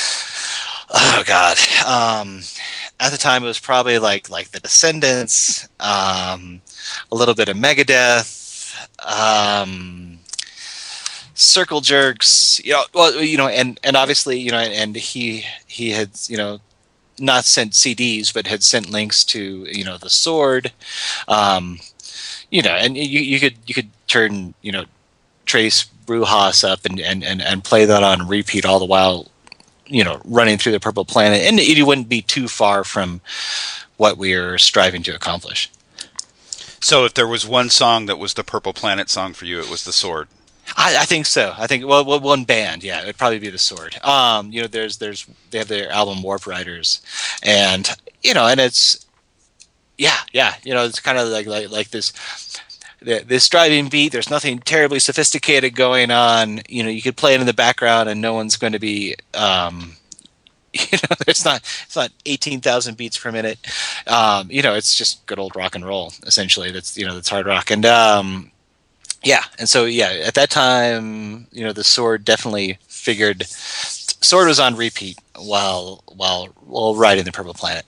oh God, um, at the time it was probably like like the Descendants, um, a little bit of Megadeth, um, Circle Jerks, you know, well, you know, and and obviously, you know, and he he had, you know, not sent C Ds, but had sent links to, you know, the Sword, um, you know, and you you could you could turn, you know, Trace Brujas up and, and, and, and play that on repeat all the while, you know, running through the Purple Planet, and it wouldn't be too far from what we're striving to accomplish. So if there was one song that was the Purple Planet song for you, it was The Sword. I, I think so. I think well, well, one band, yeah, it'd probably be The Sword. Um, you know, there's there's they have their album Warp Riders, and you know, and it's yeah, yeah, you know, it's kind of like like like this. This driving beat, there's nothing terribly sophisticated going on. You know, you could play it in the background and no one's going to be, um, you know, there's not, it's not eighteen thousand beats per minute. Um, you know, it's just good old rock and roll, essentially. That's, you know, that's hard rock. And, um, yeah. And so, yeah, at that time, you know, the Sword definitely figured, Sword was on repeat while, while, while riding the Purple Planet.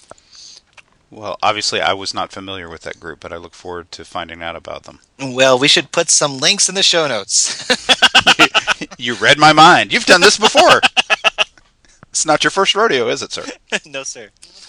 Well, obviously I was not familiar with that group, but I look forward to finding out about them. Well, we should put some links in the show notes. You read my mind. You've done this before. It's not your first rodeo, is it, sir? No, sir.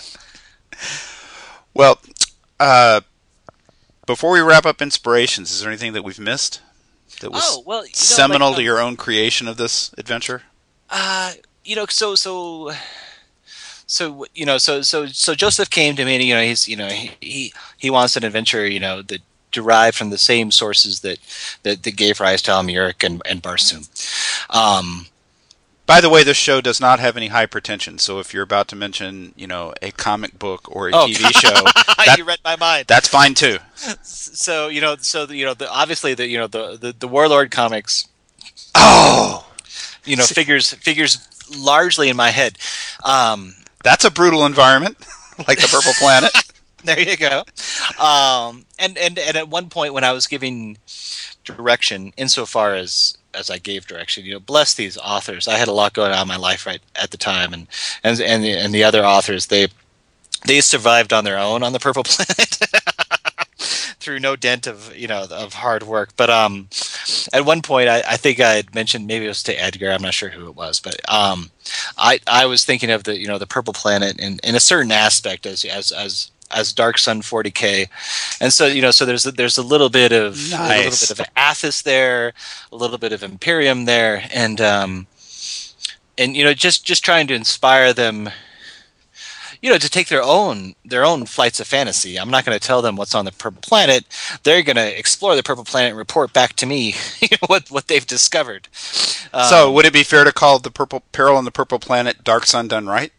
Well, uh, before we wrap up inspirations, is there anything that we've missed that was Oh, well, you know, seminal like, to um, your own creation of this adventure? Uh, you know, so so so you know, so so so Joseph came to me, and you know, he's you know he he, he wants an adventure, you know, that derived from the same sources that that, that gave rise to Almuric and and Barsoom. Um, By the way, this show does not have any high pretension, so if you're about to mention, you know, a comic book or a Oh, T V show, that, you read my mind. that's fine too. So you know, so the, you know, the, obviously the you know the, the the Warlord comics, Oh, you know, figures figures largely in my head. Um, that's a brutal environment, like the Purple Planet. There you go. Um, and, and, and at one point when I was giving direction, insofar as, as I gave direction, you know, bless these authors. I had a lot going on in my life right at the time, and and and the, and the other authors, they they survived on their own on the Purple Planet through no dent of you know of hard work. But um, at one point, I, I think I had mentioned, maybe it was to Edgar. I'm not sure who it was, but um, I I was thinking of the you know the Purple Planet in, in a certain aspect as as as as Dark Sun forty K, and so you know, so there's a, there's a little bit of Nice. a little bit of Athos there, a little bit of Imperium there, and um, and you know, just just trying to inspire them, you know, to take their own their own flights of fantasy. I'm not going to tell them what's on the Purple Planet. They're going to explore the Purple Planet and report back to me you know, what what they've discovered. Um, So, would it be fair to call the Purple Peril on the Purple Planet Dark Sun done right?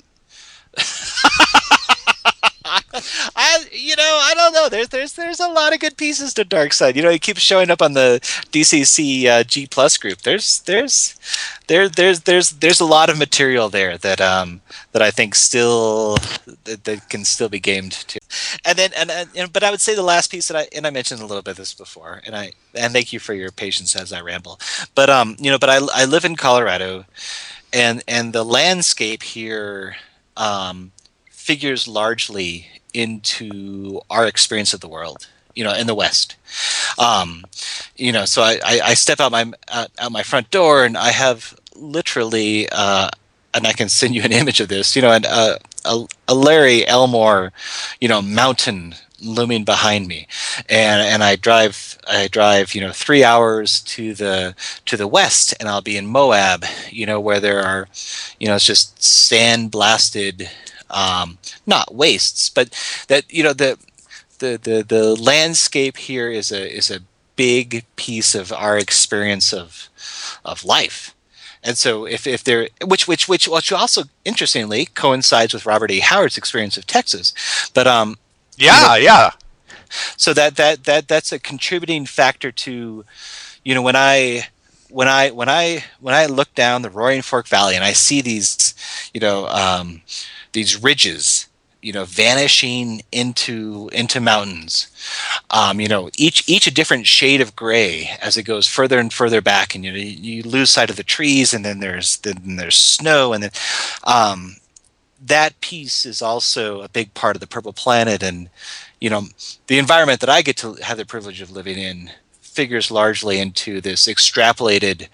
I, you know, I don't know. There's, there's, there's a lot of good pieces to Dark Side. You know, it keeps showing up on the D C C uh, G Plus group. There's, there's, there, there's, there's, there's a lot of material there that, um, that I think still that, that can still be gamed too. And then, and, and, but I would say the last piece that I, and I mentioned a little bit of this before, and I, and thank you for your patience as I ramble. But, um, you know, but I, I live in Colorado, and, and the landscape here, um, figures largely into our experience of the world, you know, in the West. Um, you know, so I, I, I step out my out, out my front door, and I have literally, uh, and I can send you an image of this, you know, and uh, a, a Larry Elmore, you know, mountain looming behind me, and and I drive I drive you know three hours to the to the west, and I'll be in Moab, you know, where there are, you know, it's just sand blasted. Um, not wastes, but that you know the, the the the landscape here is a is a big piece of our experience of of life, and so if if there which which which which also interestingly coincides with Robert E. Howard's experience of Texas, but um Yeah, you know, yeah. so that that that that's a contributing factor to, you know, when I. When I when I when I look down the Roaring Fork Valley and I see these, you know, um, these ridges, you know, vanishing into into mountains, um, you know, each each a different shade of gray as it goes further and further back, and you know, you lose sight of the trees, and then there's then there's snow, and then um, that piece is also a big part of the Purple Planet, and you know, the environment that I get to have the privilege of living in figures largely into this extrapolated,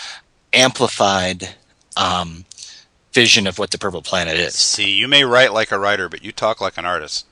amplified um, vision of what the Purple Planet is. See, you may write like a writer, but you talk like an artist.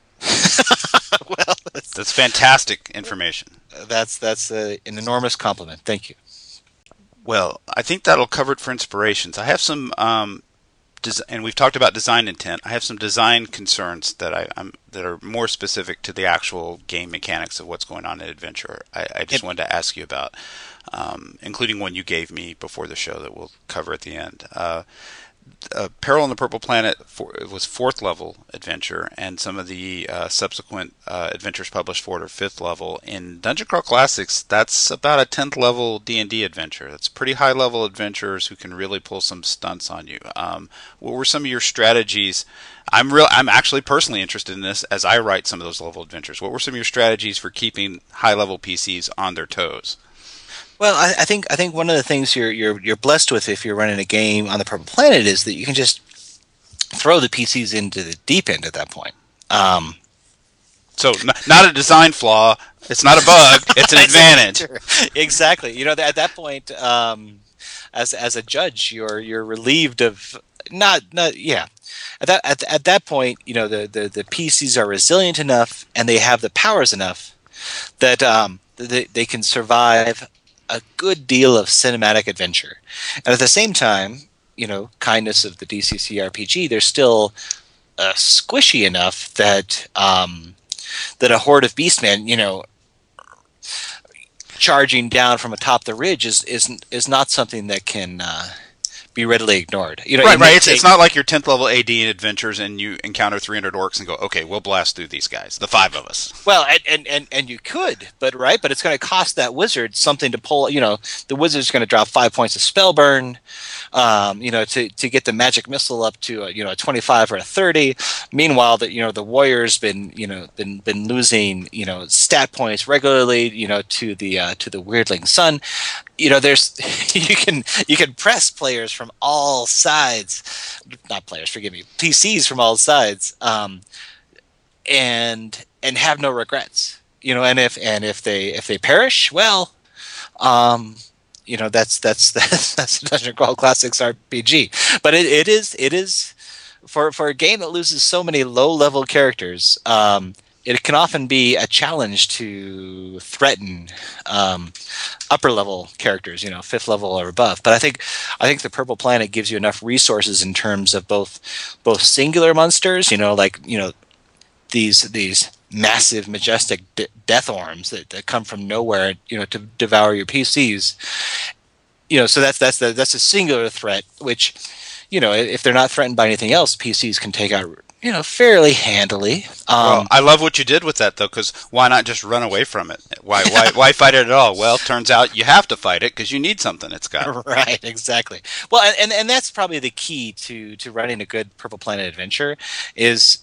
Well, that's, That's fantastic information. that's that's uh, an enormous compliment. Thank you. Well, I think that'll cover it for inspirations. I have some, um, des- and we've talked about design intent. I have some design concerns that I, I'm that are more specific to the actual game mechanics of what's going on in Adventure. I, I just Yep. wanted to ask you about, um, including one you gave me before the show that we'll cover at the end. Uh, uh, Peril on the Purple Planet for, it was fourth level adventure, and some of the uh, subsequent uh, adventures published for it are fifth level. In Dungeon Crawl Classics, that's about a tenth level D and D adventure. That's pretty high level adventurers who can really pull some stunts on you. Um, what were some of your strategies? I'm real. I'm actually personally interested in this as I write some of those level adventures. What were some of your strategies for keeping high level P Cs on their toes? Well, I, I think I think one of the things you're you're you're blessed with if you're running a game on the Purple Planet is that you can just throw the P Cs into the deep end at that point. Um, So n- not a design flaw. It's not a bug. It's an advantage. Exactly. You know, at that point, um, as as a judge, you're you're relieved of not not yeah. At that at, at that point, you know, the, the the P Cs are resilient enough and they have the powers enough that um they they can survive a good deal of cinematic adventure, and at the same time, you know, kindness of the D C C R P G, they're still uh, squishy enough that um, that a horde of beastmen, you know, charging down from atop the ridge is is is not something that can uh, be readily ignored. You know, right, it right. may It's, take- it's not like your tenth level A D in adventures and you encounter three hundred orcs and go, okay, we'll blast through these guys, the five of us. Well, and, and, and, and you could, but right, but it's going to cost that wizard something to pull. You know, the wizard's going to drop five points of spell burn, um, you know, to, to get the magic missile up to a, you know a twenty-five or a thirty. Meanwhile, that you know the warrior's been you know been been losing you know stat points regularly, you know, to the uh, to the weirdling sun. You know, there's you can you can press players from all sides, not players, forgive me, P Cs from all sides. Um, and and have no regrets, you know, and if and if they if they perish, well, um, you know, that's that's that's that's a Dungeon Crawl Classics R P G. But it, it is it is for for a game that loses so many low level characters, um, it can often be a challenge to threaten um, upper level characters, you know, fifth level or above. But I think I think the Purple Planet gives you enough resources in terms of both both singular monsters, you know, like you know. These these massive, majestic d- death orms that, that come from nowhere, you know, to devour your P Cs. You know, so that's that's the, that's a singular threat. Which, you know, if they're not threatened by anything else, P Cs can take out, you know, fairly handily. Um, Well, I love what you did with that, though, because why not just run away from it? Why why why fight it at all? Well, turns out you have to fight it because you need something it's got. Right, exactly. Well, and, and and that's probably the key to to running a good Purple Planet adventure is.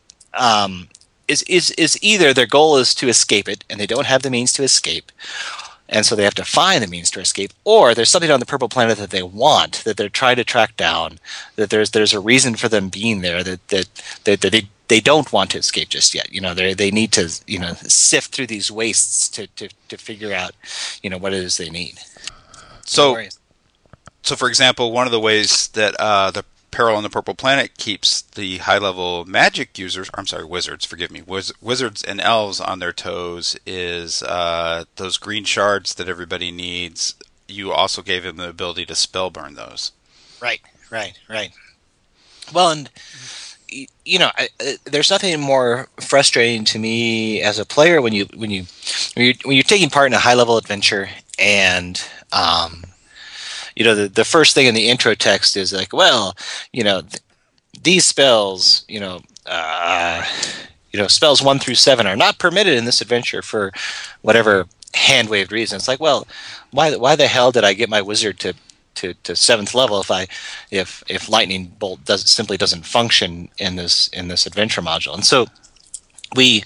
Um, is, is is either their goal is to escape it and they don't have the means to escape, and so they have to find the means to escape, or there's something on the Purple Planet that they want, that they're trying to track down, that there's there's a reason for them being there, that that that, that they they don't want to escape just yet. You know, they they need to you know sift through these wastes to, to, to figure out you know what it is they need. So, No worries. so for example, one of the ways that uh, the Peril on the Purple Planet keeps the high-level magic users, I'm sorry, wizards, forgive me, wiz- wizards and elves on their toes is uh, those green shards that everybody needs. You also gave them the ability to spell burn those. Right, right, right. Well, and y- you know, I, uh, there's nothing more frustrating to me as a player when you when you when you're, when you're taking part in a high level adventure, and um, you know, the the first thing in the intro text is like, well, you know, th- these spells, you know, uh, you know, spells one through seven are not permitted in this adventure for whatever hand waved reason. It's like, well, why why the hell did I get my wizard to To, to seventh level if I if if lightning bolt does simply doesn't function in this in this adventure module? And so we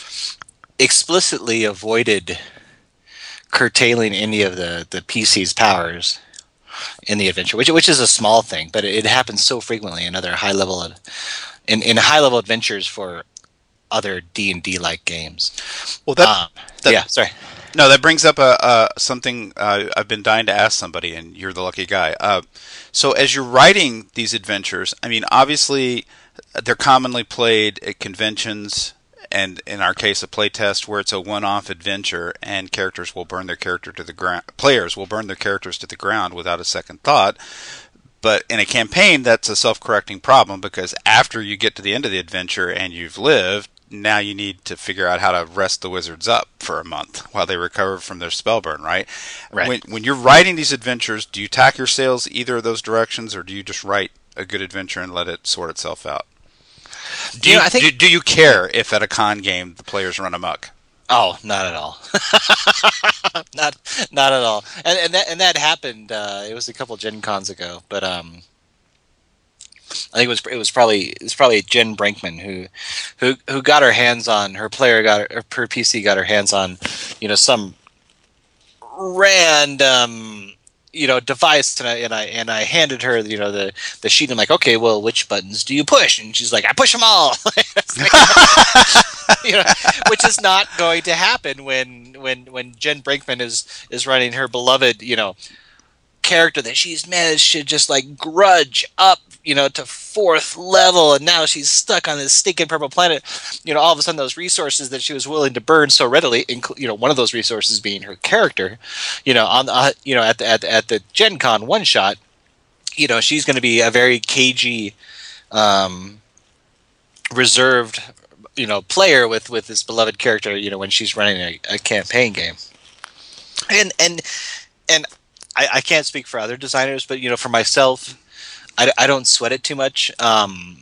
explicitly avoided curtailing any of the the P C's powers in the adventure, which which is a small thing, but it, it happens so frequently in other high level of, in in high level adventures for other D and D like games. Well, that, Um, that yeah, sorry. No, that brings up a, a something uh, I've been dying to ask somebody, and you're the lucky guy. Uh, so, as you're writing these adventures, I mean, obviously, they're commonly played at conventions, and in our case, a playtest where it's a one-off adventure, and characters will burn their character to the ground. Players will burn their characters to the ground without a second thought. But in a campaign, that's a self-correcting problem because after you get to the end of the adventure and you've lived, now you need to figure out how to rest the wizards up for a month while they recover from their spell burn, right? Right. When, when you're writing these adventures, do you tack your sails either of those directions, or do you just write a good adventure and let it sort itself out? Do You you, know, I think- do, do you care if at a con game the players run amok? Oh, not at all. not not at all. And and that and that happened. Uh, it was a couple Gen Cons ago, but um, I think it was it was probably it was probably Jen Brinkman who who who got her hands on her player got her, her P C got her hands on, you know, some random you know device, and I and I and I handed her you know the the sheet. I'm like, okay, well, which buttons do you push? And she's like, I push them all. You know, which is not going to happen when when when Jen Brinkman is is running her beloved you know character that she's managed to just like grudge up, you know, to fourth level, and now she's stuck on this stinking purple planet. You know, all of a sudden those resources that she was willing to burn so readily, inclu- you know, one of those resources being her character, you know, on the, uh, you know, at the, at the, at the Gen Con one shot, you know, she's going to be a very cagey, um, reserved, you know, player with, with this beloved character, you know, when she's running a, a campaign game. And, and, and I, I can't speak for other designers, but, you know, for myself, I, I don't sweat it too much. Um,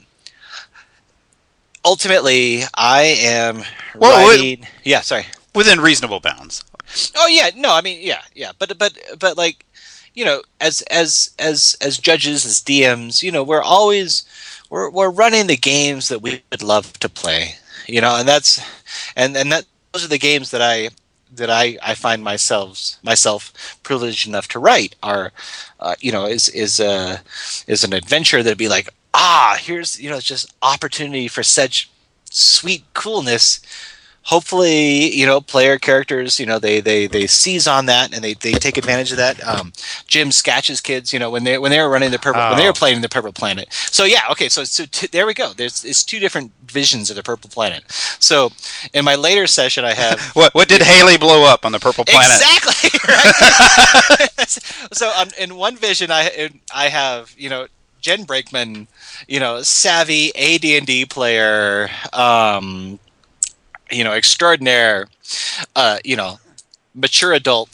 ultimately, I am well, writing. Wait, yeah, sorry. Within reasonable bounds. Oh yeah, no, I mean yeah, yeah, but but but like, you know, as as as as judges, as D Ms, you know, we're always we're we're running the games that we would love to play, you know, and that's and and that those are the games that I. that I, I find myself myself privileged enough to write are, uh, you know, is is a is an adventure that'd be like, ah, here's, you know, just opportunity for such sweet coolness. Hopefully, you know, player characters, you know, they, they, they seize on that and they, they take advantage of that. Um, Jim Scatch's kids, you know, when they when they were running the purple, oh. when they were playing the Purple Planet. So yeah, okay, so so t- there we go. There's it's two different visions of the Purple Planet. So in my later session, I have what what did Haley blow up on the Purple Planet? Exactly. Right? So um, in one vision, I I have, you know, Jen Brakeman, you know, savvy A D and D player. Um, you know, extraordinaire, uh, you know, mature adult.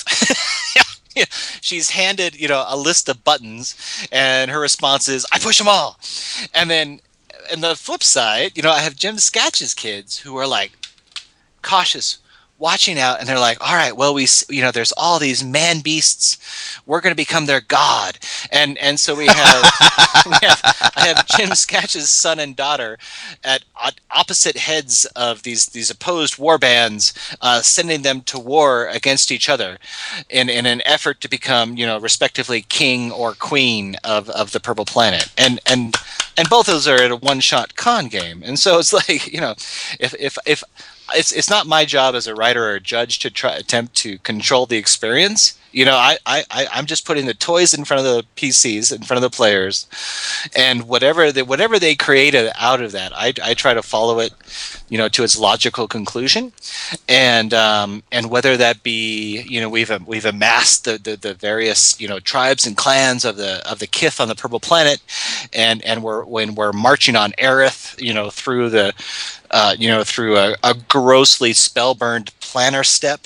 She's handed, you know, a list of buttons, and her response is, I push them all. And then, on the flip side, you know, I have Jim Scatch's kids who are like cautious, watching out, and they're like, all right, well, we, you know, there's all these man beasts. We're going to become their god. And and so we have, we have I have Jim Scatch's son and daughter at opposite heads of these these opposed war bands, uh, sending them to war against each other in, in an effort to become, you know, respectively king or queen of, of the Purple Planet. And and and both of those are at a one-shot con game. And so it's like, you know, if if if It's it's not my job as a writer or a judge to try attempt to control the experience. You know, I, I, I'm just putting the toys in front of the P Cs, in front of the players, and whatever they, whatever they created out of that, I, I try to follow it, you know, to its logical conclusion, and um, and whether that be, you know, we've we've amassed the, the, the various, you know, tribes and clans of the of the Kith on the Purple Planet, and and we're when we're marching on Aerith, you know, through the Uh, you know, through a, a grossly spell-burned planner step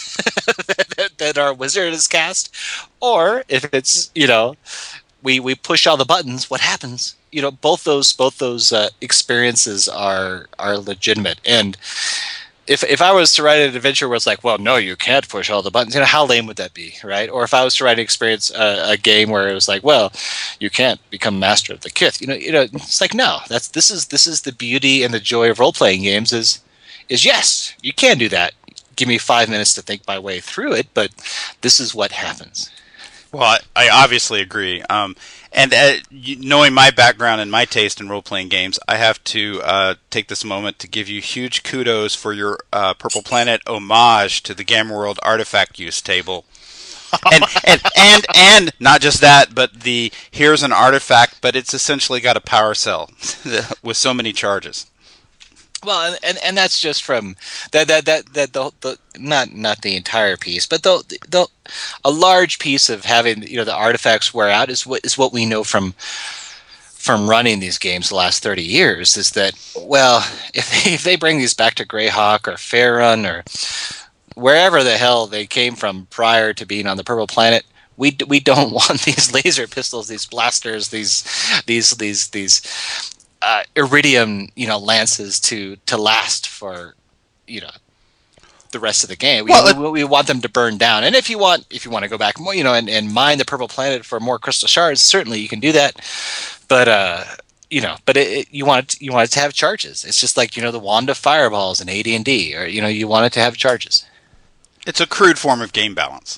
that, that our wizard has cast, or if it's, you know, we we push all the buttons, what happens? You know, both those both those uh, experiences are are legitimate. And if if I was to write an adventure where it's like, well, no, you can't push all the buttons, you know, how lame would that be, right? Or if I was to write an experience, uh, a game where it was like, well, you can't become master of the Kith, you know, you know, it's like, no, that's this is this is the beauty and the joy of role playing games is is yes, you can do that. Give me five minutes to think my way through it, but this is what happens. Well, I, I obviously agree. Um, and uh, you, knowing my background and my taste in role-playing games, I have to uh, take this moment to give you huge kudos for your uh, Purple Planet homage to the Gamma World artifact use table. and, and and and not just that, but the here's an artifact, but it's essentially got a power cell with so many charges. Well, and, and, and that's just from that that that that the, the not not the entire piece, but the the a large piece of having, you know, the artifacts wear out is what is what we know from from running these games the last thirty years, is that, well, if they, if they bring these back to Greyhawk or Faerun or wherever the hell they came from prior to being on the Purple Planet, we we don't want these laser pistols, these blasters, these these these these uh, iridium, you know, lances to to last for, you know, the rest of the game. We, well, we, we want them to burn down. And if you want if you want to go back more, you know, and, and mine the Purple Planet for more crystal shards, certainly you can do that. But uh, you know, but it, it, you want it, you want it to have charges. It's just like, you know, the wand of fireballs in A D and D, or, you know, you want it to have charges. It's a crude form of game balance.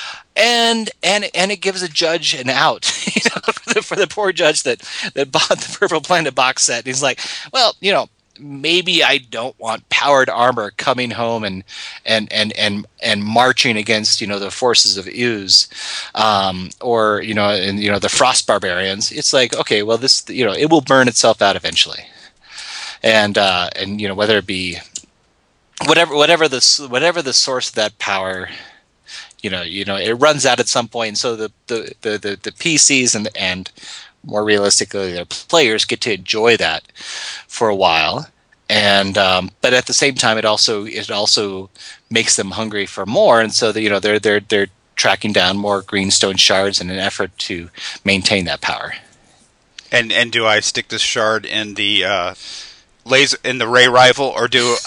And and and it gives a judge an out, you know, for the, for the poor judge that, that bought the Purple Planet box set. He's like, well, you know, maybe I don't want powered armor coming home and and and and and marching against, you know, the forces of Uz, um, or you know, and you know the Frost barbarians. It's like, okay, well, this, you know, it will burn itself out eventually, and uh, and you know, whether it be whatever whatever the whatever the source of that power. You know, you know, it runs out at some point, and so the the, the, the, the P Cs and and more realistically, their players get to enjoy that for a while, and um, but at the same time, it also it also makes them hungry for more, and so that, you know, they're they're they're tracking down more greenstone shards in an effort to maintain that power. And and do I stick this shard in the uh, laser in the ray rifle, or do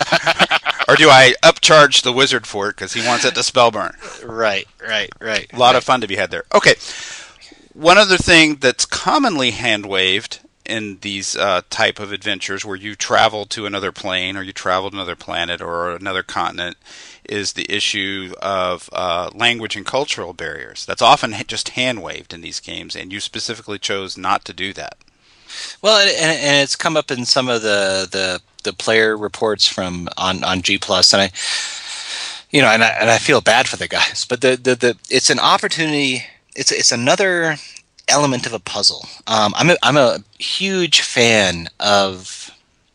or do I upcharge the wizard for it because he wants it to spell burn? Right, right, right. A lot right. of fun to be had there. Okay, one other thing that's commonly hand waved in these uh, type of adventures, where you travel to another plane or you travel to another planet or another continent, is the issue of uh, language and cultural barriers. That's often just hand waved in these games, and you specifically chose not to do that. Well, and, and it's come up in some of the, the, the player reports from on, on G Plus, and I, you know, and I, and I feel bad for the guys, but the, the, the it's an opportunity. It's it's another element of a puzzle. Um, I'm a, I'm a huge fan of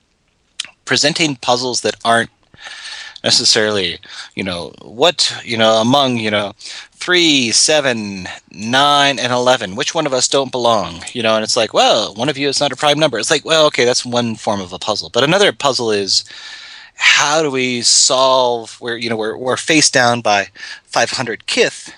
presenting puzzles that aren't necessarily, you know, what, you know, among, you know, three, seven, nine, and eleven, which one of us don't belong, you know, and it's like, well, one of you is not a prime number. It's like, well, okay, that's one form of a puzzle. But another puzzle is, how do we solve where, you know, we're, we're faced down by five hundred Kith,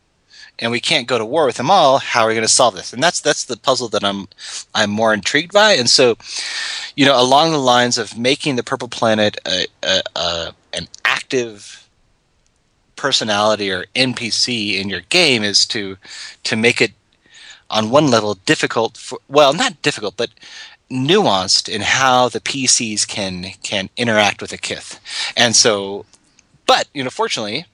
and we can't go to war with them all. How are we going to solve this? And that's that's the puzzle that I'm I'm more intrigued by. And so, you know, along the lines of making the Purple Planet a, a, a, an active personality or N P C in your game is to to make it on one level difficult for, well, not difficult, but nuanced in how the P Cs can can interact with a Kith. And so, but you know, fortunately,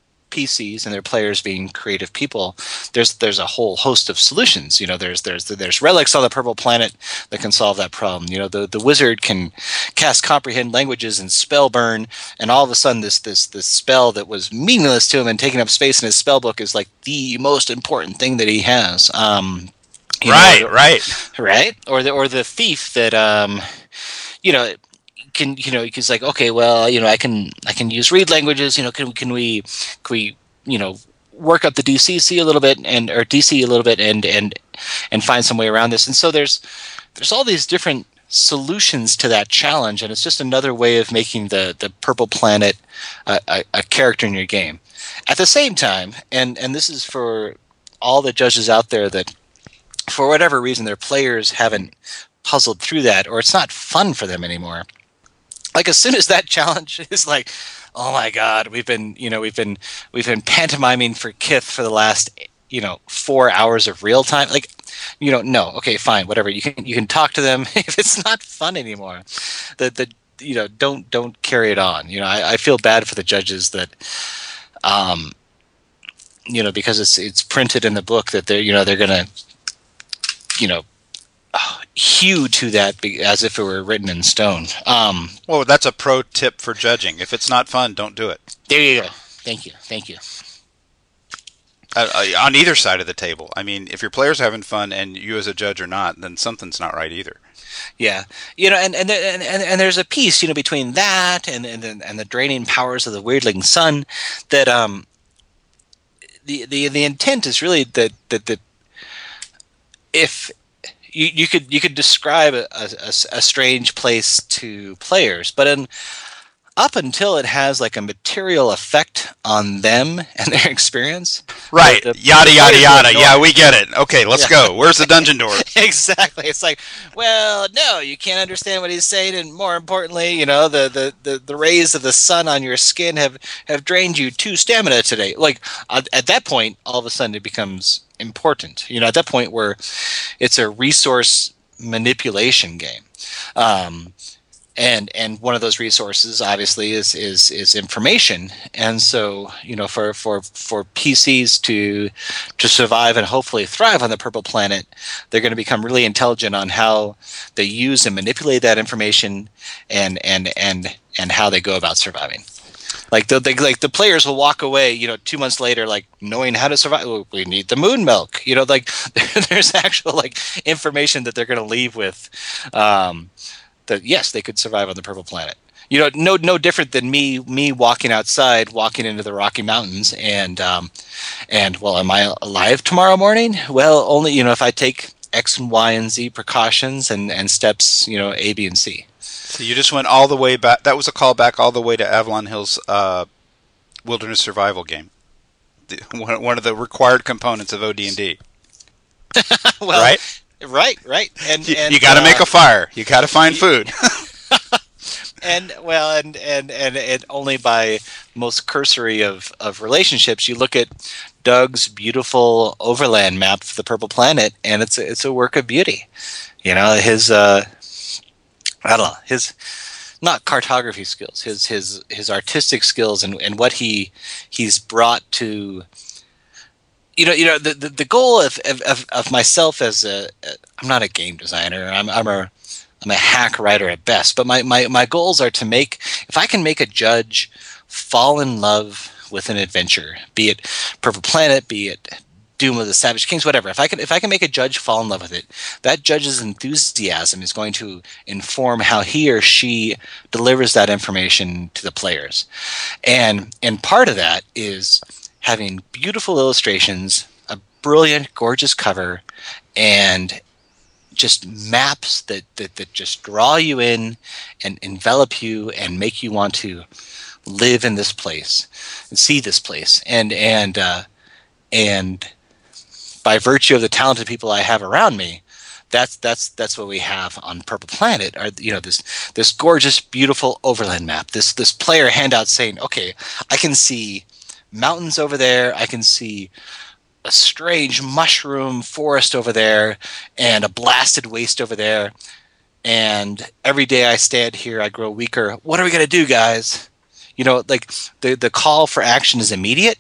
P Cs and their players being creative people, there's there's a whole host of solutions. You know, there's there's there's relics on the Purple Planet that can solve that problem. You know, the the wizard can cast comprehend languages and spell burn, and all of a sudden this this this spell that was meaningless to him and taking up space in his spell book is like the most important thing that he has. Um, you right, know, right, right. Or the or the thief that um, you know. Can you know? He's like, okay, well, you know, I can I can use read languages. You know, can can we can we you know work up the D C C a little bit and or D C a little bit and and and find some way around this? And so there's there's all these different solutions to that challenge, and it's just another way of making the the Purple Planet a, a, a character in your game. At the same time, and and this is for all the judges out there that, for whatever reason, their players haven't puzzled through that, or it's not fun for them anymore. Like, as soon as that challenge is like, oh my God, we've been, you know, we've been, we've been pantomiming for Kith for the last, you know, four hours of real time. Like, you know, no, okay, fine, whatever. You can, you can talk to them. If it's not fun anymore, the, the, you know, don't, don't carry it on. You know, I, I feel bad for the judges that, um, you know, because it's, it's printed in the book that they're, you know, they're gonna, you know, hew to that as if it were written in stone. Um, well, that's a pro tip for judging. If it's not fun, don't do it. There you go. Thank you. Thank you. Uh, uh, on either side of the table. I mean, if your players are having fun and you as a judge are not, then something's not right either. Yeah, you know, and and and, and, and there's a piece, you know, between that and and and the draining powers of the Weirdling Sun that um the the the intent is really that that that if You, you could you could describe a, a, a strange place to players, but in, up until it has like a material effect on them and their experience, right? The, the yada yada yada. Yeah, we get it. Okay, let's yeah. go. Where's the dungeon door? Exactly. It's like, well, no, you can't understand what he's saying, and more importantly, you know, the, the, the, the rays of the sun on your skin have, have drained you two stamina today. Like uh, at that point, all of a sudden, it becomes important. You know, at that point where it's a resource manipulation game, um, and and one of those resources obviously is is is information. And so, you know, for for for P Cs to to survive and hopefully thrive on the Purple Planet, they're going to become really intelligent on how they use and manipulate that information, and and and and how they go about surviving. Like the, the like the players will walk away, you know, two months later, like knowing how to survive. Well, we need the moon milk, you know. Like there's actual like information that they're going to leave with. Um, that yes, they could survive on the Purple Planet. You know, no no different than me me walking outside, walking into the Rocky Mountains, and um, and well, am I alive tomorrow morning? Well, only, you know, if I take X and Y and Z precautions and and steps, you know, A, B, and C. So you just went all the way back. That was a callback all the way to Avalon Hill's uh, Wilderness Survival game. The, one, one of the required components of O D and D. Well, right? Right, right. And you, and, you got to uh, make a fire. You got to find food. and well, and, and and and only by most cursory of of relationships, you look at Doug's beautiful overland map for the Purple Planet, and it's a, it's a work of beauty. You know, his uh, I don't know, his not cartography skills, his his his artistic skills, and, and what he he's brought to. You know, you know the, the, the goal of, of of myself as a I'm not a game designer. I'm I'm a I'm a hack writer at best. But my, my, my goals are to make, if I can make a judge fall in love with an adventure, be it Purple Planet, be it Doom of the Savage Kings, whatever. If I can if I can make a judge fall in love with it, that judge's enthusiasm is going to inform how he or she delivers that information to the players. And and part of that is having beautiful illustrations, a brilliant, gorgeous cover, and just maps that, that, that just draw you in and envelop you and make you want to live in this place and see this place. And and uh, and by virtue of the talented people I have around me, that's that's that's what we have on Purple Planet. Are, you know, this this gorgeous, beautiful overland map. This this player handout saying, okay, I can see mountains over there. I can see a strange mushroom forest over there and a blasted waste over there. And every day I stand here, I grow weaker. What are we going to do, guys? You know, like the, the call for action is immediate,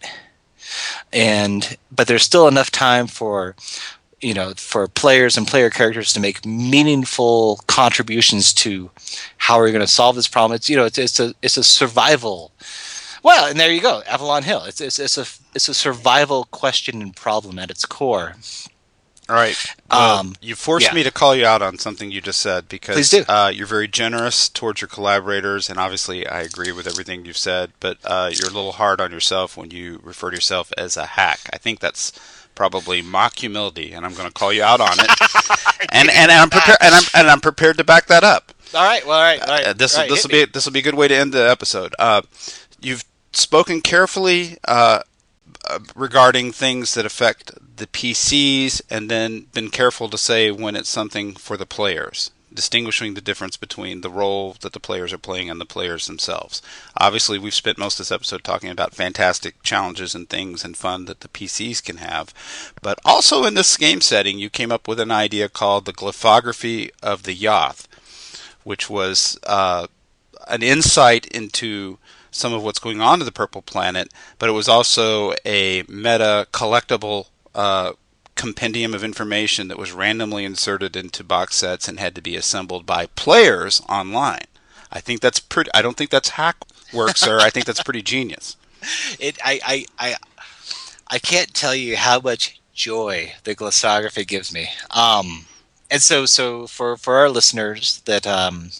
and but there's still enough time for, you know, for players and player characters to make meaningful contributions to how we're going to solve this problem. It's, you know, it's, it's a it's a survival. Well, and there you go, Avalon Hill. It's it's it's a it's a survival question and problem at its core. All right. Well, um, you forced yeah. me to call you out on something you just said because Please do. Uh, you're very generous towards your collaborators, and obviously I agree with everything you've said. But uh, you're a little hard on yourself when you refer to yourself as a hack. I think that's probably mock humility, and I'm going to call you out on it. and and I'm prepared and I'm and I'm prepared to back that up. All right. Well, all right. All right. Uh, this all right, this will be this will be a good way to end the episode. Uh, you've spoken carefully uh, uh, regarding things that affect the P Cs, and then been careful to say when it's something for the players, distinguishing the difference between the role that the players are playing and the players themselves. Obviously, we've spent most of this episode talking about fantastic challenges and things and fun that the P Cs can have, but also in this game setting, you came up with an idea called the glyphography of the Yoth, which was uh, an insight into some of what's going on to the Purple Planet, but it was also a meta collectible uh, compendium of information that was randomly inserted into box sets and had to be assembled by players online. I think that's pretty. I don't think that's hack work, sir. I think that's pretty genius. It. I. I. I. I can't tell you how much joy the glyphography gives me. Um, and so, so for for our listeners that um.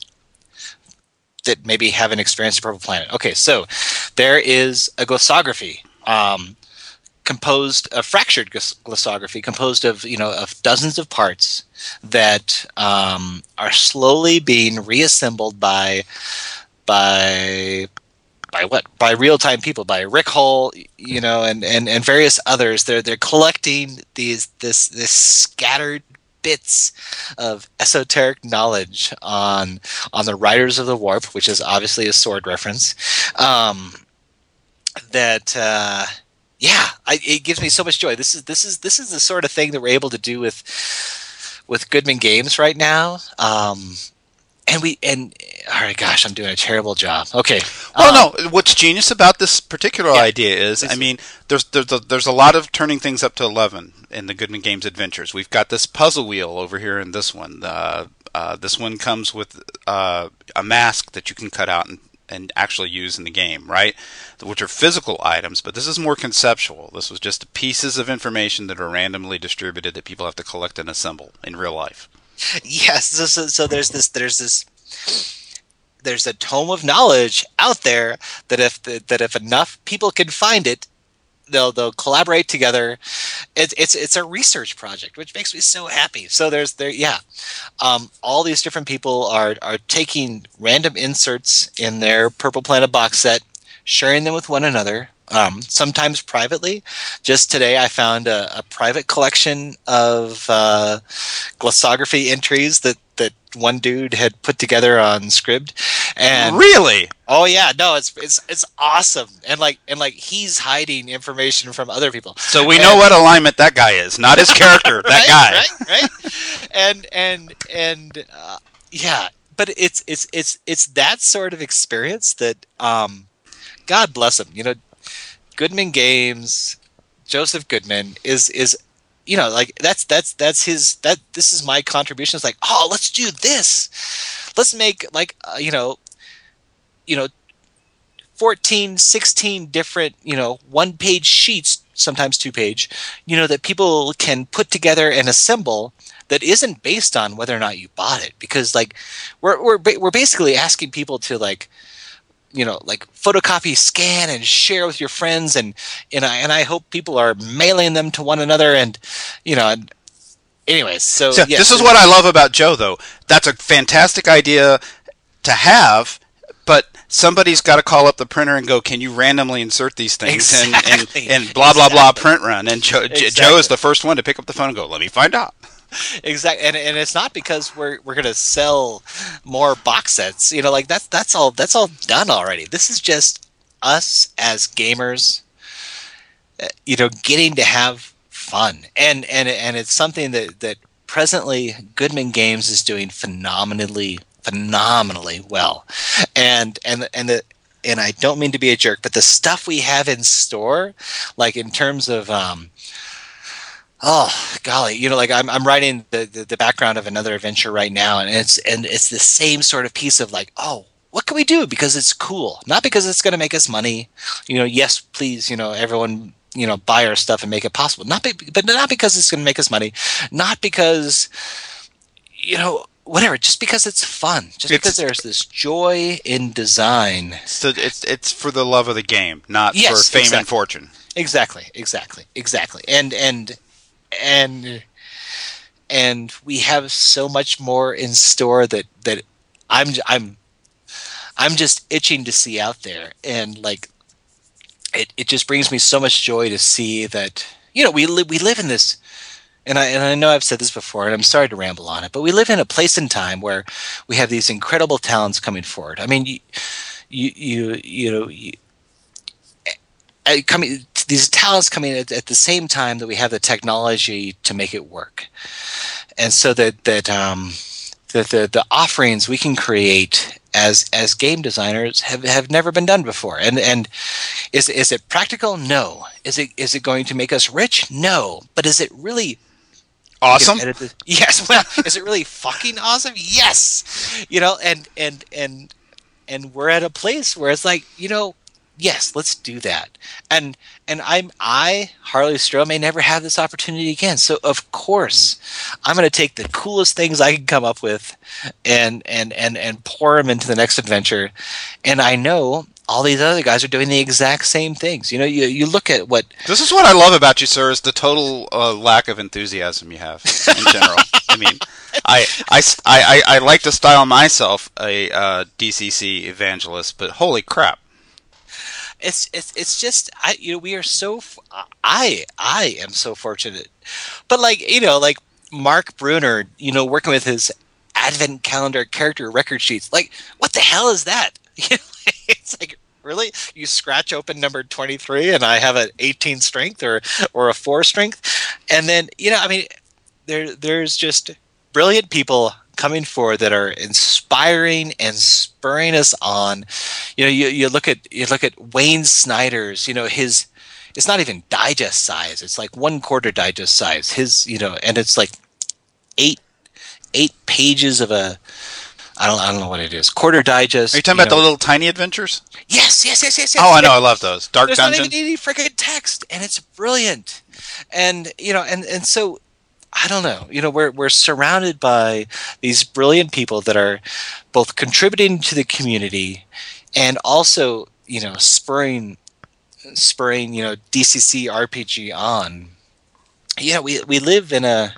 that maybe haven't experienced the Purple Planet. Okay, so there is a glyphography um, composed of fractured glyphography, composed of you know of dozens of parts that um, are slowly being reassembled by by by what by real time people, by Rick Hull, you know, and, and, and various others. They're they're collecting these this this scattered bits of esoteric knowledge on on the Riders of the Warp, which is obviously a sword reference. Um, that uh, yeah, I, it gives me so much joy. This is this is this is the sort of thing that we're able to do with with Goodman Games right now. Um, and we and all right, gosh, I'm doing a terrible job. Okay. Well, um, no. What's genius about this particular Yeah. idea is, I mean, there's there's a, there's a lot of turning things up to eleven in the Goodman Games adventures. We've got this puzzle wheel over here in this one. Uh, uh, this one comes with uh, a mask that you can cut out and, and actually use in the game, right? Which are physical items, but this is more conceptual. This was just pieces of information that are randomly distributed that people have to collect and assemble in real life. Yes. So, so, so there's this. There's this. There's a tome of knowledge out there that if the, that if enough people can find it, they'll they'll collaborate together. It's it's it's a research project, which makes me so happy. So there's there yeah, um, all these different people are are taking random inserts in their Purple Planet box set, sharing them with one another. Um, sometimes privately. Just today, I found a, a private collection of uh, glossography entries that, that one dude had put together on Scribd. And Really? oh yeah, no, it's it's it's awesome. And like and like he's hiding information from other people. So we And- know what alignment that guy is, not his character. That right, guy. right, right. And and and uh, yeah, but it's it's it's it's that sort of experience that um, God bless him. You know, Goodman Games, Joseph Goodman is is you know like that's that's that's his that this is my contribution. It's like, oh, let's do this. Let's make like uh, you know you know fourteen, sixteen different, you know, one page sheets, sometimes two page, you know, that people can put together and assemble that isn't based on whether or not you bought it. Because like we're we're ba- we're basically asking people to like, you know, like photocopy, scan, and share with your friends, and and I and I hope people are mailing them to one another, and you know. And anyways, so, So yes, this is what I love about Joe, though. That's a fantastic idea to have, but somebody's got to call up the printer and go, "Can you randomly insert these things?" Exactly. And, and and blah blah blah Exactly. print run. And Joe, J- Exactly. Joe is the first one to pick up the phone and go, "Let me find out." Exactly, and and it's not because we're we're gonna sell more box sets. You know, like that's that's all that's all done already. This is just us as gamers, uh, you know, getting to have fun, and and and it's something that that presently Goodman Games is doing phenomenally phenomenally well, and and and the. And I don't mean to be a jerk, but the stuff we have in store, like in terms of um, oh golly, you know, like I'm I'm writing the, the, the background of another adventure right now, and it's and it's the same sort of piece of like, oh, what can we do because it's cool, not because it's going to make us money. You know, yes, please, you know, everyone, you know, buy our stuff and make it possible. Not be, but not because it's going to make us money, not because, you know, whatever, just because it's fun, just It's- because there's this joy in design. So it's it's for the love of the game, not Yes, for fame exactly. and fortune. Exactly, exactly, exactly. And and and and we have so much more in store that that I'm I'm I'm just itching to see out there, and like it it just brings me so much joy to see that, you know, we li- we live in this. And I and I know I've said this before, and I'm sorry to ramble on it, but we live in a place and time where we have these incredible talents coming forward. I mean, you you you, you know, you, uh, coming these talents coming at, at the same time that we have the technology to make it work, and so that that um, that the the offerings we can create as as game designers have, have never been done before. And and is is it practical? No. Is it is it going to make us rich? No. But is it really Awesome. edit this- Yes. Well, is it really fucking awesome? Yes. You know, and and and and we're at a place where it's like, you know, yes, let's do that. And and I'm I Harley Stroh may never have this opportunity again. So of course, I'm going to take the coolest things I can come up with, and and and and pour them into the next adventure. And I know all these other guys are doing the exact same things. You know, you you look at what This is what I love about you, sir, is the total uh, lack of enthusiasm you have in general. I mean, I, I, I, I like to style myself a uh, D C C evangelist, but holy crap. it's it's it's just I you know we are so f- I I am so fortunate, but like you know like Mark Bruner, you know, working with his advent calendar character record sheets, like what the hell is that? It's like, really, you scratch open number twenty-three and I have an eighteen strength or or a four strength, and then you know I mean there there's just brilliant people coming forward that are inspiring and spurring us on. You know, you, you look at you look at Wayne Snyder's, you know, his it's not even digest size. It's like one quarter digest size. His, you know, and it's like eight eight pages of a I don't I don't know what it is. Quarter digest. Are you talking you about know. the little tiny adventures? Yes, yes, yes, yes, yes. Oh, I know. yes. I love those. Dark There's Dungeon. not even any freaking text, and it's brilliant. And you know, and and so I don't know. You know, we're we're surrounded by these brilliant people that are both contributing to the community and also, you know, spurring spurring, you know, D C C R P G on. Yeah, we we live in a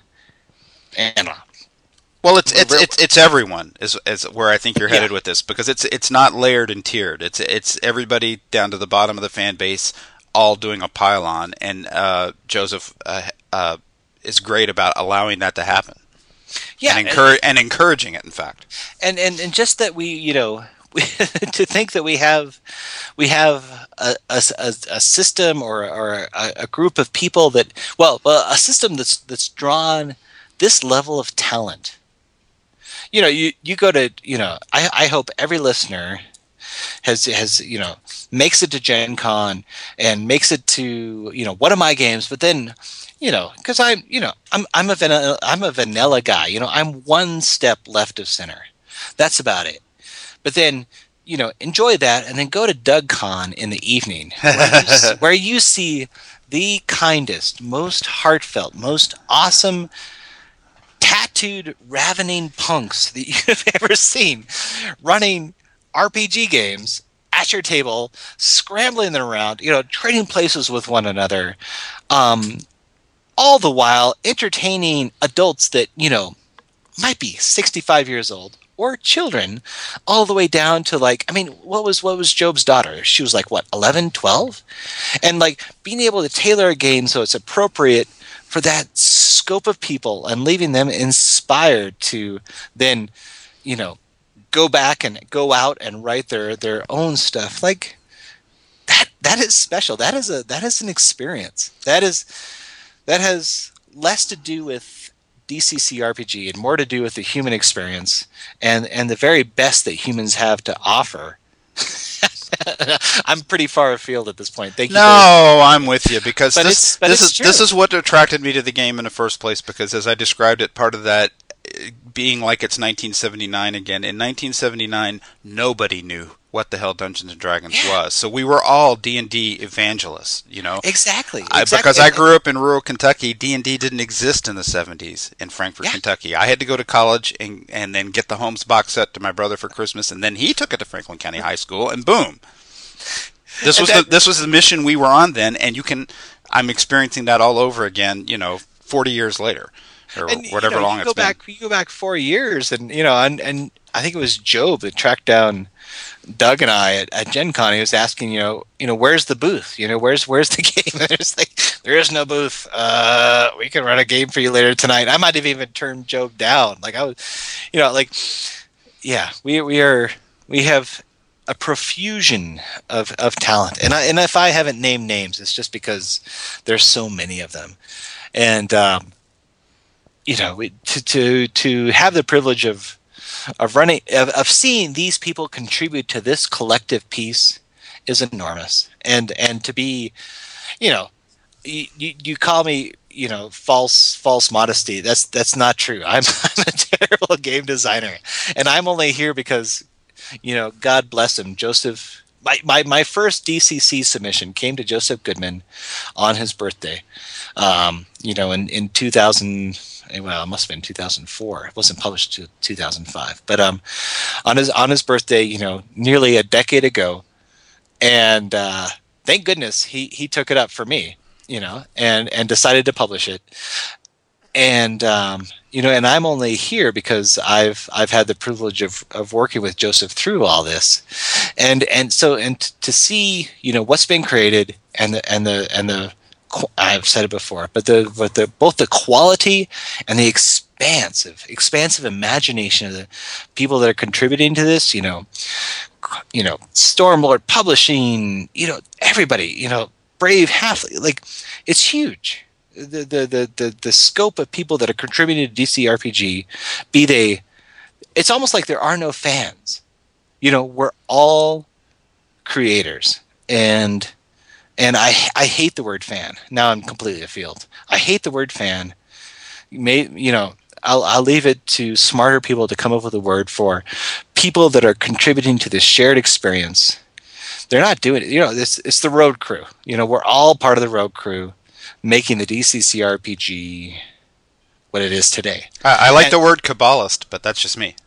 and Well, it's it's it's it's everyone is is where I think you're headed Yeah. with this, because it's it's not layered and tiered. It's it's everybody down to the bottom of the fan base, all doing a pylon, and uh, Joseph uh, uh, is great about allowing that to happen. yeah, and, encourage, and encouraging it. In fact, and and and just that we, you know, we, to think that we have we have a, a, a, a system or or a, a group of people that well, well a system that's that's drawn this level of talent. You know, you, you go to, you know, I, I hope every listener has, has, you know, makes it to Gen Con and makes it to, you know, one of my games, but then, you know, because I'm, you know, I'm, I'm a vanilla, I'm a vanilla guy, you know, I'm one step left of center. That's about it. But then, you know, enjoy that and then go to DougCon in the evening where you, see, where you see the kindest, most heartfelt, most awesome tattooed, ravening punks that you've ever seen running R P G games at your table, scrambling them around, you know, trading places with one another, um, all the while entertaining adults that, you know, might be sixty-five years old or children, all the way down to like, I mean, what was what was Job's daughter? She was like, what, eleven, twelve? And like being able to tailor a game so it's appropriate for that scope of people and leaving them inspired to then, you know, go back and go out and write their, their own stuff. Like that, that is special. That is a, that is an experience. That is, that has less to do with D C C R P G and more to do with the human experience and, and the very best that humans have to offer. I'm pretty far afield at this point. Thank you. no, very- I'm with you, because But this it's- but this it's is true. this is what attracted me to the game in the first place. Because as I described it, part of that uh, being like it's nineteen seventy-nine again. In nineteen seventy-nine, nobody knew what the hell Dungeons and Dragons Yeah. was, so we were all D and D evangelists, you know. Exactly. I, exactly. because I And- grew up in rural Kentucky, D and D didn't exist in the seventies in Frankfort, Yeah. Kentucky. I had to go to college and and then get the Holmes box set to my brother for Christmas, and then he took it to Franklin County High School, and boom. This was that- the this was the mission we were on then, and you can I'm experiencing that all over again, you know, forty years later, or and, whatever you know, long you it's go been. back, You go back four years, and you know, and, and I think it was Job that tracked down Doug and I at, at Gen Con. He was asking, you know, you know, where's the booth? You know, where's where's the game? And there's like, there is no booth. Uh, we can run a game for you later tonight. I might have even turned Job down. Like I was, you know, like, yeah, we we are we have a profusion of, of talent, and I, and if I haven't named names, it's just because there's so many of them, and um, you know, we, to to to have the privilege of of running of, of seeing these people contribute to this collective piece is enormous, and and to be, you know, you, you, you call me, you know, false false modesty. That's that's not true. I'm, I'm a terrible game designer, and I'm only here because, you know, God bless him, Joseph. My, my, my first D C C submission came to Joseph Goodman on his birthday. Um, you know, in, in two thousand, well, it must have been two thousand four. It wasn't published to two thousand five, but um, on his on his birthday, you know, nearly a decade ago, and uh, thank goodness he he took it up for me, you know, and and decided to publish it. And um, you know, and I'm only here because I've I've had the privilege of, of working with Joseph through all this, and and so and t- to see, you know, what's been created, and the and the and the I've said it before, but the but the both the quality and the expansive expansive imagination of the people that are contributing to this, you know, you know, Stormlord Publishing, you know, everybody, you know, Brave Halfley, like, it's huge. The, the the the the scope of people that are contributing to D C R P G, be they it's almost like there are no fans. You know, we're all creators, and and I I hate the word fan. Now I'm completely afield. I hate the word fan. You may you know I'll I'll leave it to smarter people to come up with a word for people that are contributing to this shared experience. They're not doing it. You know, it's it's the road crew. You know, we're all part of the road crew, making the D C C R P G what it is today. I, I like and, the word Kabbalist, but that's just me.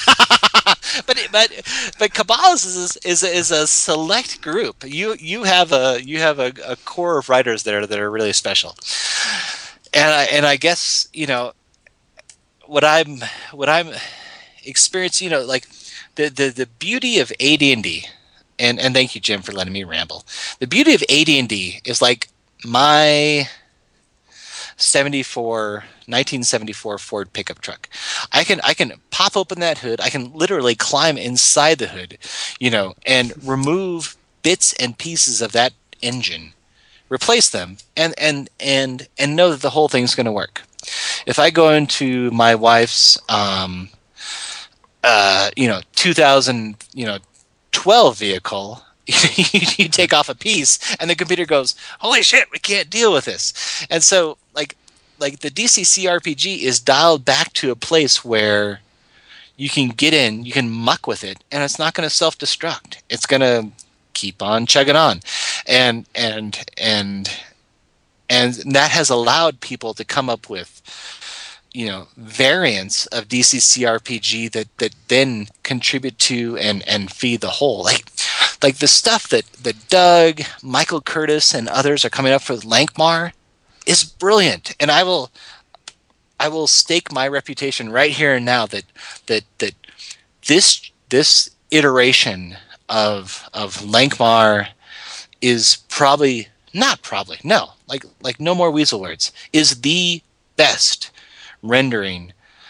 but but but Kabbalist is is is a select group. You you have a you have a, a core of writers there that are really special. And I and I guess you know what I'm what I'm experiencing. You know, like the the, the beauty of A D and D, and and thank you, Jim, for letting me ramble. The beauty of A D and D is like my seventy-four nineteen seventy-four Ford pickup truck. I can I can pop open that hood. I can literally climb inside the hood, you know, and remove bits and pieces of that engine, replace them, and and and and know that the whole thing's going to work. If I go into my wife's, um, uh, you know, two thousand, you know, twelve vehicle. You take off a piece and the computer goes, holy shit, we can't deal with this. And so like like the D C C R P G is dialed back to a place where you can get in, you can muck with it, and it's not going to self-destruct. It's going to keep on chugging on. And and and and that has allowed people to come up with, you know, variants of D C C R P G that that then contribute to and and feed the whole. Like Like the stuff that, that Doug, Michael Curtis, and others are coming up with Lankmar is brilliant, and I will, I will stake my reputation right here and now that that that this this iteration of of Lankmar is probably not probably no like like no more weasel words is the best rendering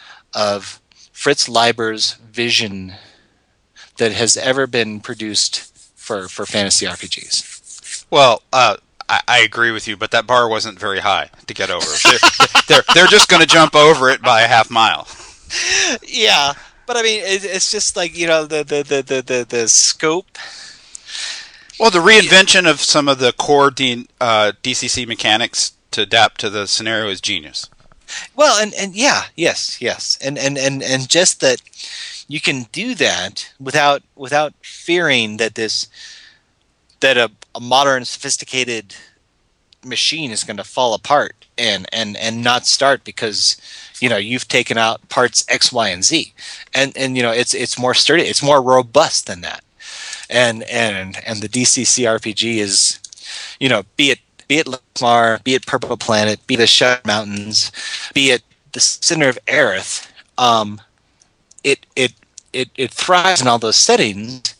of Fritz Leiber's vision that has ever been produced for, for fantasy R P Gs. Well, uh, I, I agree with you, but that bar wasn't very high to get over. They're, they're, they're just going to jump over it by a half mile. Yeah, but I mean, it, it's just like, you know, the, the, the, the, the, the scope. Well, the reinvention of some of the core D, uh, D C C mechanics to adapt to the scenario is genius. Well, and, and yeah, yes, yes. And, and, and, and just that you can do that without without fearing that this that a, a modern sophisticated machine is going to fall apart and, and, and not start because you know you've taken out parts X, Y, and Z, and and you know it's it's more sturdy, it's more robust than that, and and and the D C C R P G is, you know, be it be it Lankmar, be it Purple Planet, be it the Shadow Mountains, be it the Center of Aerith. Um, It, it it it thrives in all those settings,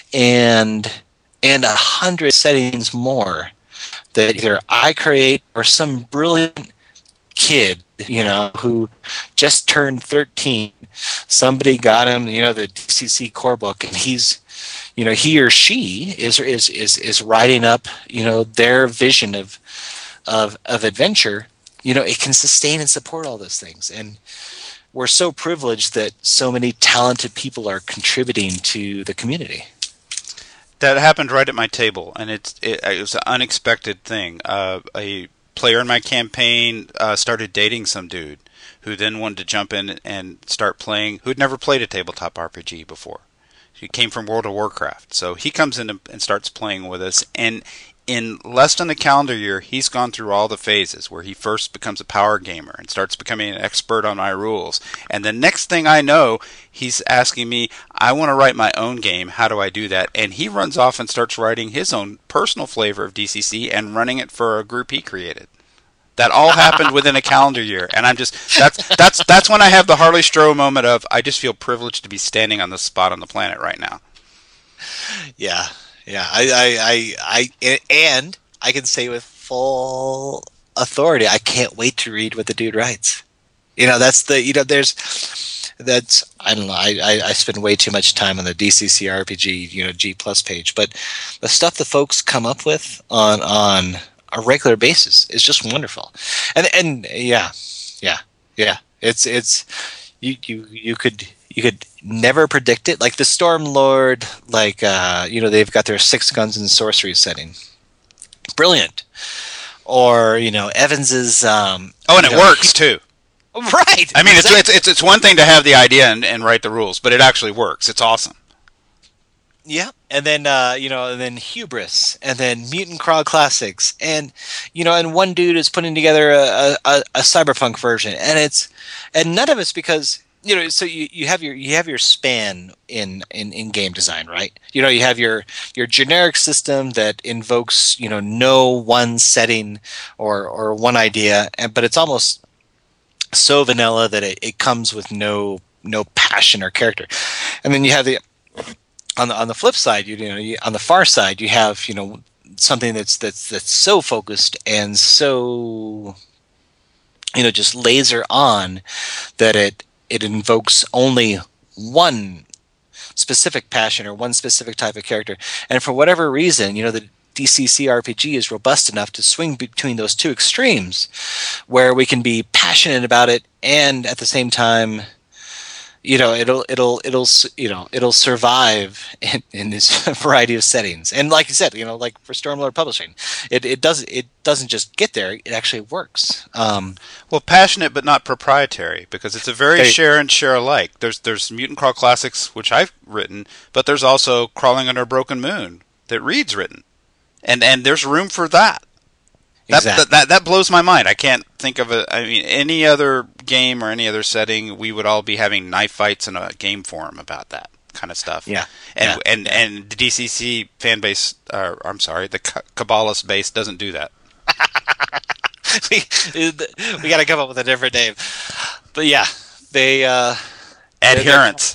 and and a hundred settings more that either I create or some brilliant kid, you know, who just turned thirteen. Somebody got him, you know, the D C C core book, and he's, you know, he or she is is is is writing up, you know, their vision of of of adventure. You know, it can sustain and support all those things, and we're so privileged that so many talented people are contributing to the community. That happened right at my table, and it's it, it was an unexpected thing. Uh, a player in my campaign uh, started dating some dude who then wanted to jump in and start playing, who'd never played a tabletop R P G before. He came from World of Warcraft, so he comes in and starts playing with us, and in less than a calendar year, he's gone through all the phases where he first becomes a power gamer and starts becoming an expert on my rules. And the next thing I know, he's asking me, I want to write my own game. How do I do that? And he runs off and starts writing his own personal flavor of D C C and running it for a group he created. That all happened within a calendar year. And I'm just, that's that's that's when I have the Harley Stroh moment of, I just feel privileged to be standing on this spot on the planet right now. Yeah. Yeah, I, I, I, I, and I can say with full authority, I can't wait to read what the dude writes. You know, that's the, you know, there's, that's, I don't know, I, I, I spend way too much time on the D C C R P G, you know, G plus page, but the stuff the folks come up with on, on a regular basis is just wonderful. And, and yeah, yeah, yeah, it's, it's, you, you, you could, you could never predict it. Like the Stormlord, like uh, you know, they've got their six guns and sorcery setting. Brilliant. Or you know, Evans's. Um, oh, and it know, works too. Right. I mean, exactly. it's, it's it's it's one thing to have the idea and, and write the rules, but it actually works. It's awesome. Yeah, and then uh, you know, and then Hubris, and then Mutant Crawl Classics, and you know, and one dude is putting together a, a, a cyberpunk version, and it's and none of it's because you know, so you, you have your you have your span in, in, in game design, right? You know, you have your your generic system that invokes you know no one setting or or one idea, and but it's almost so vanilla that it, it comes with no no passion or character, and then you have the On the on the flip side, you, you know, you, on the far side, you have you know something that's that's that's so focused and so you know just laser on that it it invokes only one specific passion or one specific type of character, and for whatever reason, you know the D C C R P G is robust enough to swing between those two extremes, where we can be passionate about it and at the same time. You know, it'll it'll it'll you know it'll survive in, in this variety of settings, and like you said, you know, like for Stormlord Publishing, it it does it doesn't just get there; it actually works. Um, well, passionate but not proprietary, because it's a very they, share and share alike. There's there's Mutant Crawl Classics, which I've written, but there's also Crawling Under a Broken Moon that Reed's written, and and there's room for that. That, exactly. that that that blows my mind. I can't think of a. I mean, any other game or any other setting, we would all be having knife fights in a game forum about that kind of stuff. Yeah, and yeah. and and the D C C fan base, uh, I'm sorry, the Kabbalist base doesn't do that. we we got to come up with a different name, but yeah, they uh, adherents.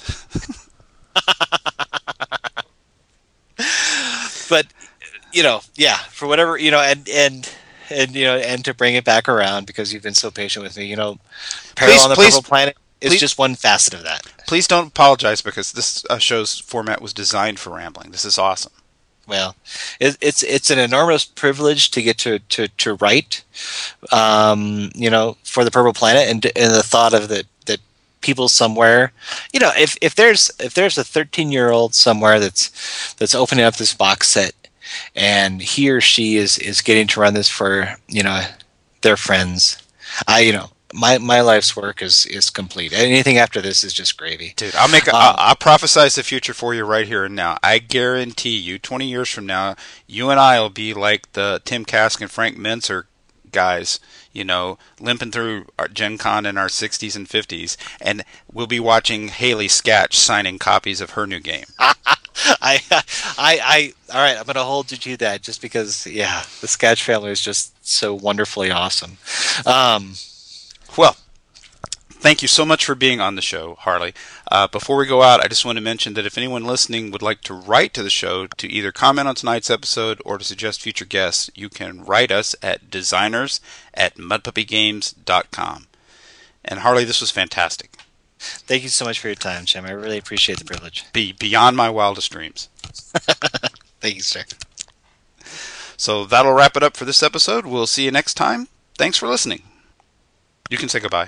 But you know, yeah, for whatever you know, and and. And you know, and to bring it back around because you've been so patient with me, you know, Peril please, on the please, Purple Planet is please, just one facet of that. Please don't apologize because this uh, show's format was designed for rambling. This is awesome. Well, it, it's it's an enormous privilege to get to to, to write, um, you know, for the Purple Planet, and and the thought of that that people somewhere, you know, if if there's if there's a thirteen year old somewhere that's that's opening up this box set. And he or she is, is getting to run this for you know their friends. I you know my, my life's work is, is complete. Anything after this is just gravy, dude. I'll make a, um, I'll, I'll prophesize the future for you right here and now. I guarantee you, twenty years from now, you and I will be like the Tim Kask and Frank Mincer guys. You know, limping through our Gen Con in our sixties and fifties, and we'll be watching Haley Sketch signing copies of her new game. I, I, I, all right. I'm going to hold you to that, just because, yeah, the Sketch family is just so wonderfully awesome. Um, well, thank you so much for being on the show, Harley. Uh, before we go out, I just want to mention that if anyone listening would like to write to the show to either comment on tonight's episode or to suggest future guests, you can write us at designers at mudpuppygames dot com. And Harley, this was fantastic. Thank you so much for your time, Jim. I really appreciate the privilege. Be beyond my wildest dreams. Thank you, sir. So that'll wrap it up for this episode. We'll see you next time. Thanks for listening. You can say goodbye.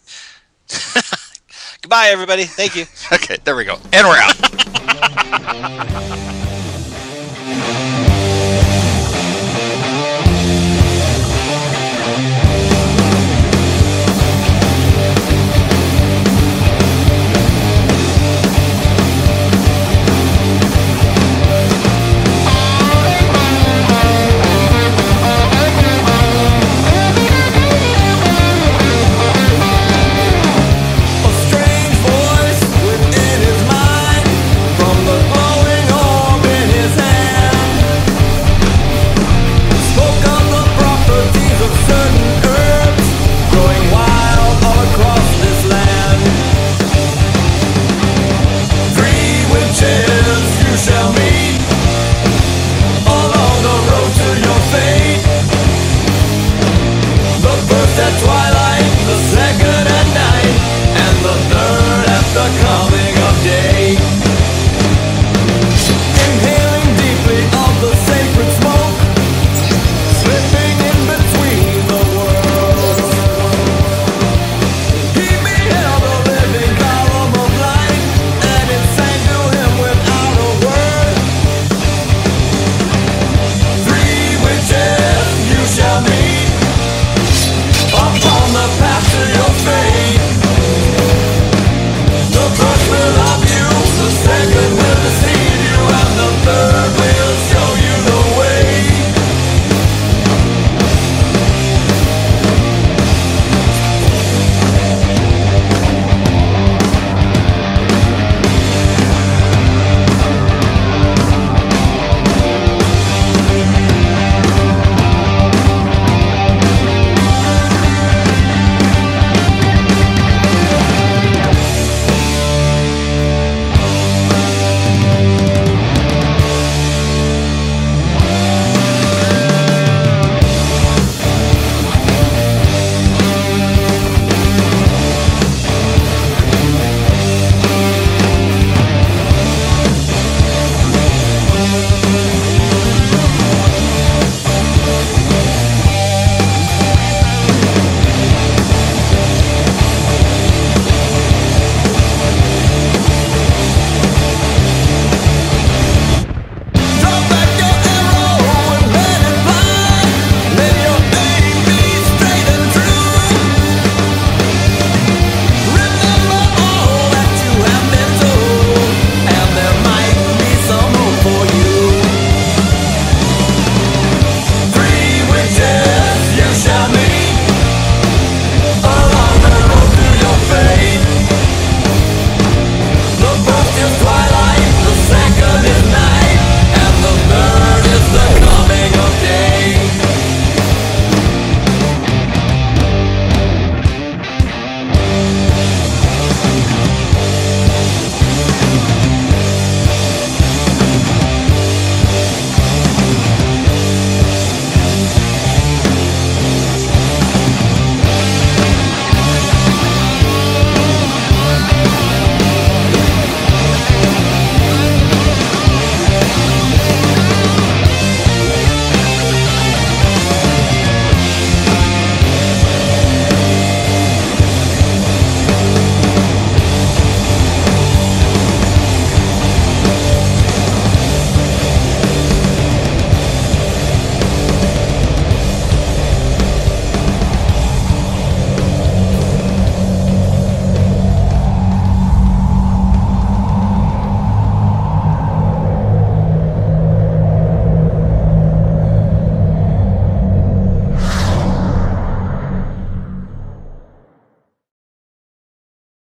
Goodbye, everybody. Thank you. Okay, there we go. And we're out.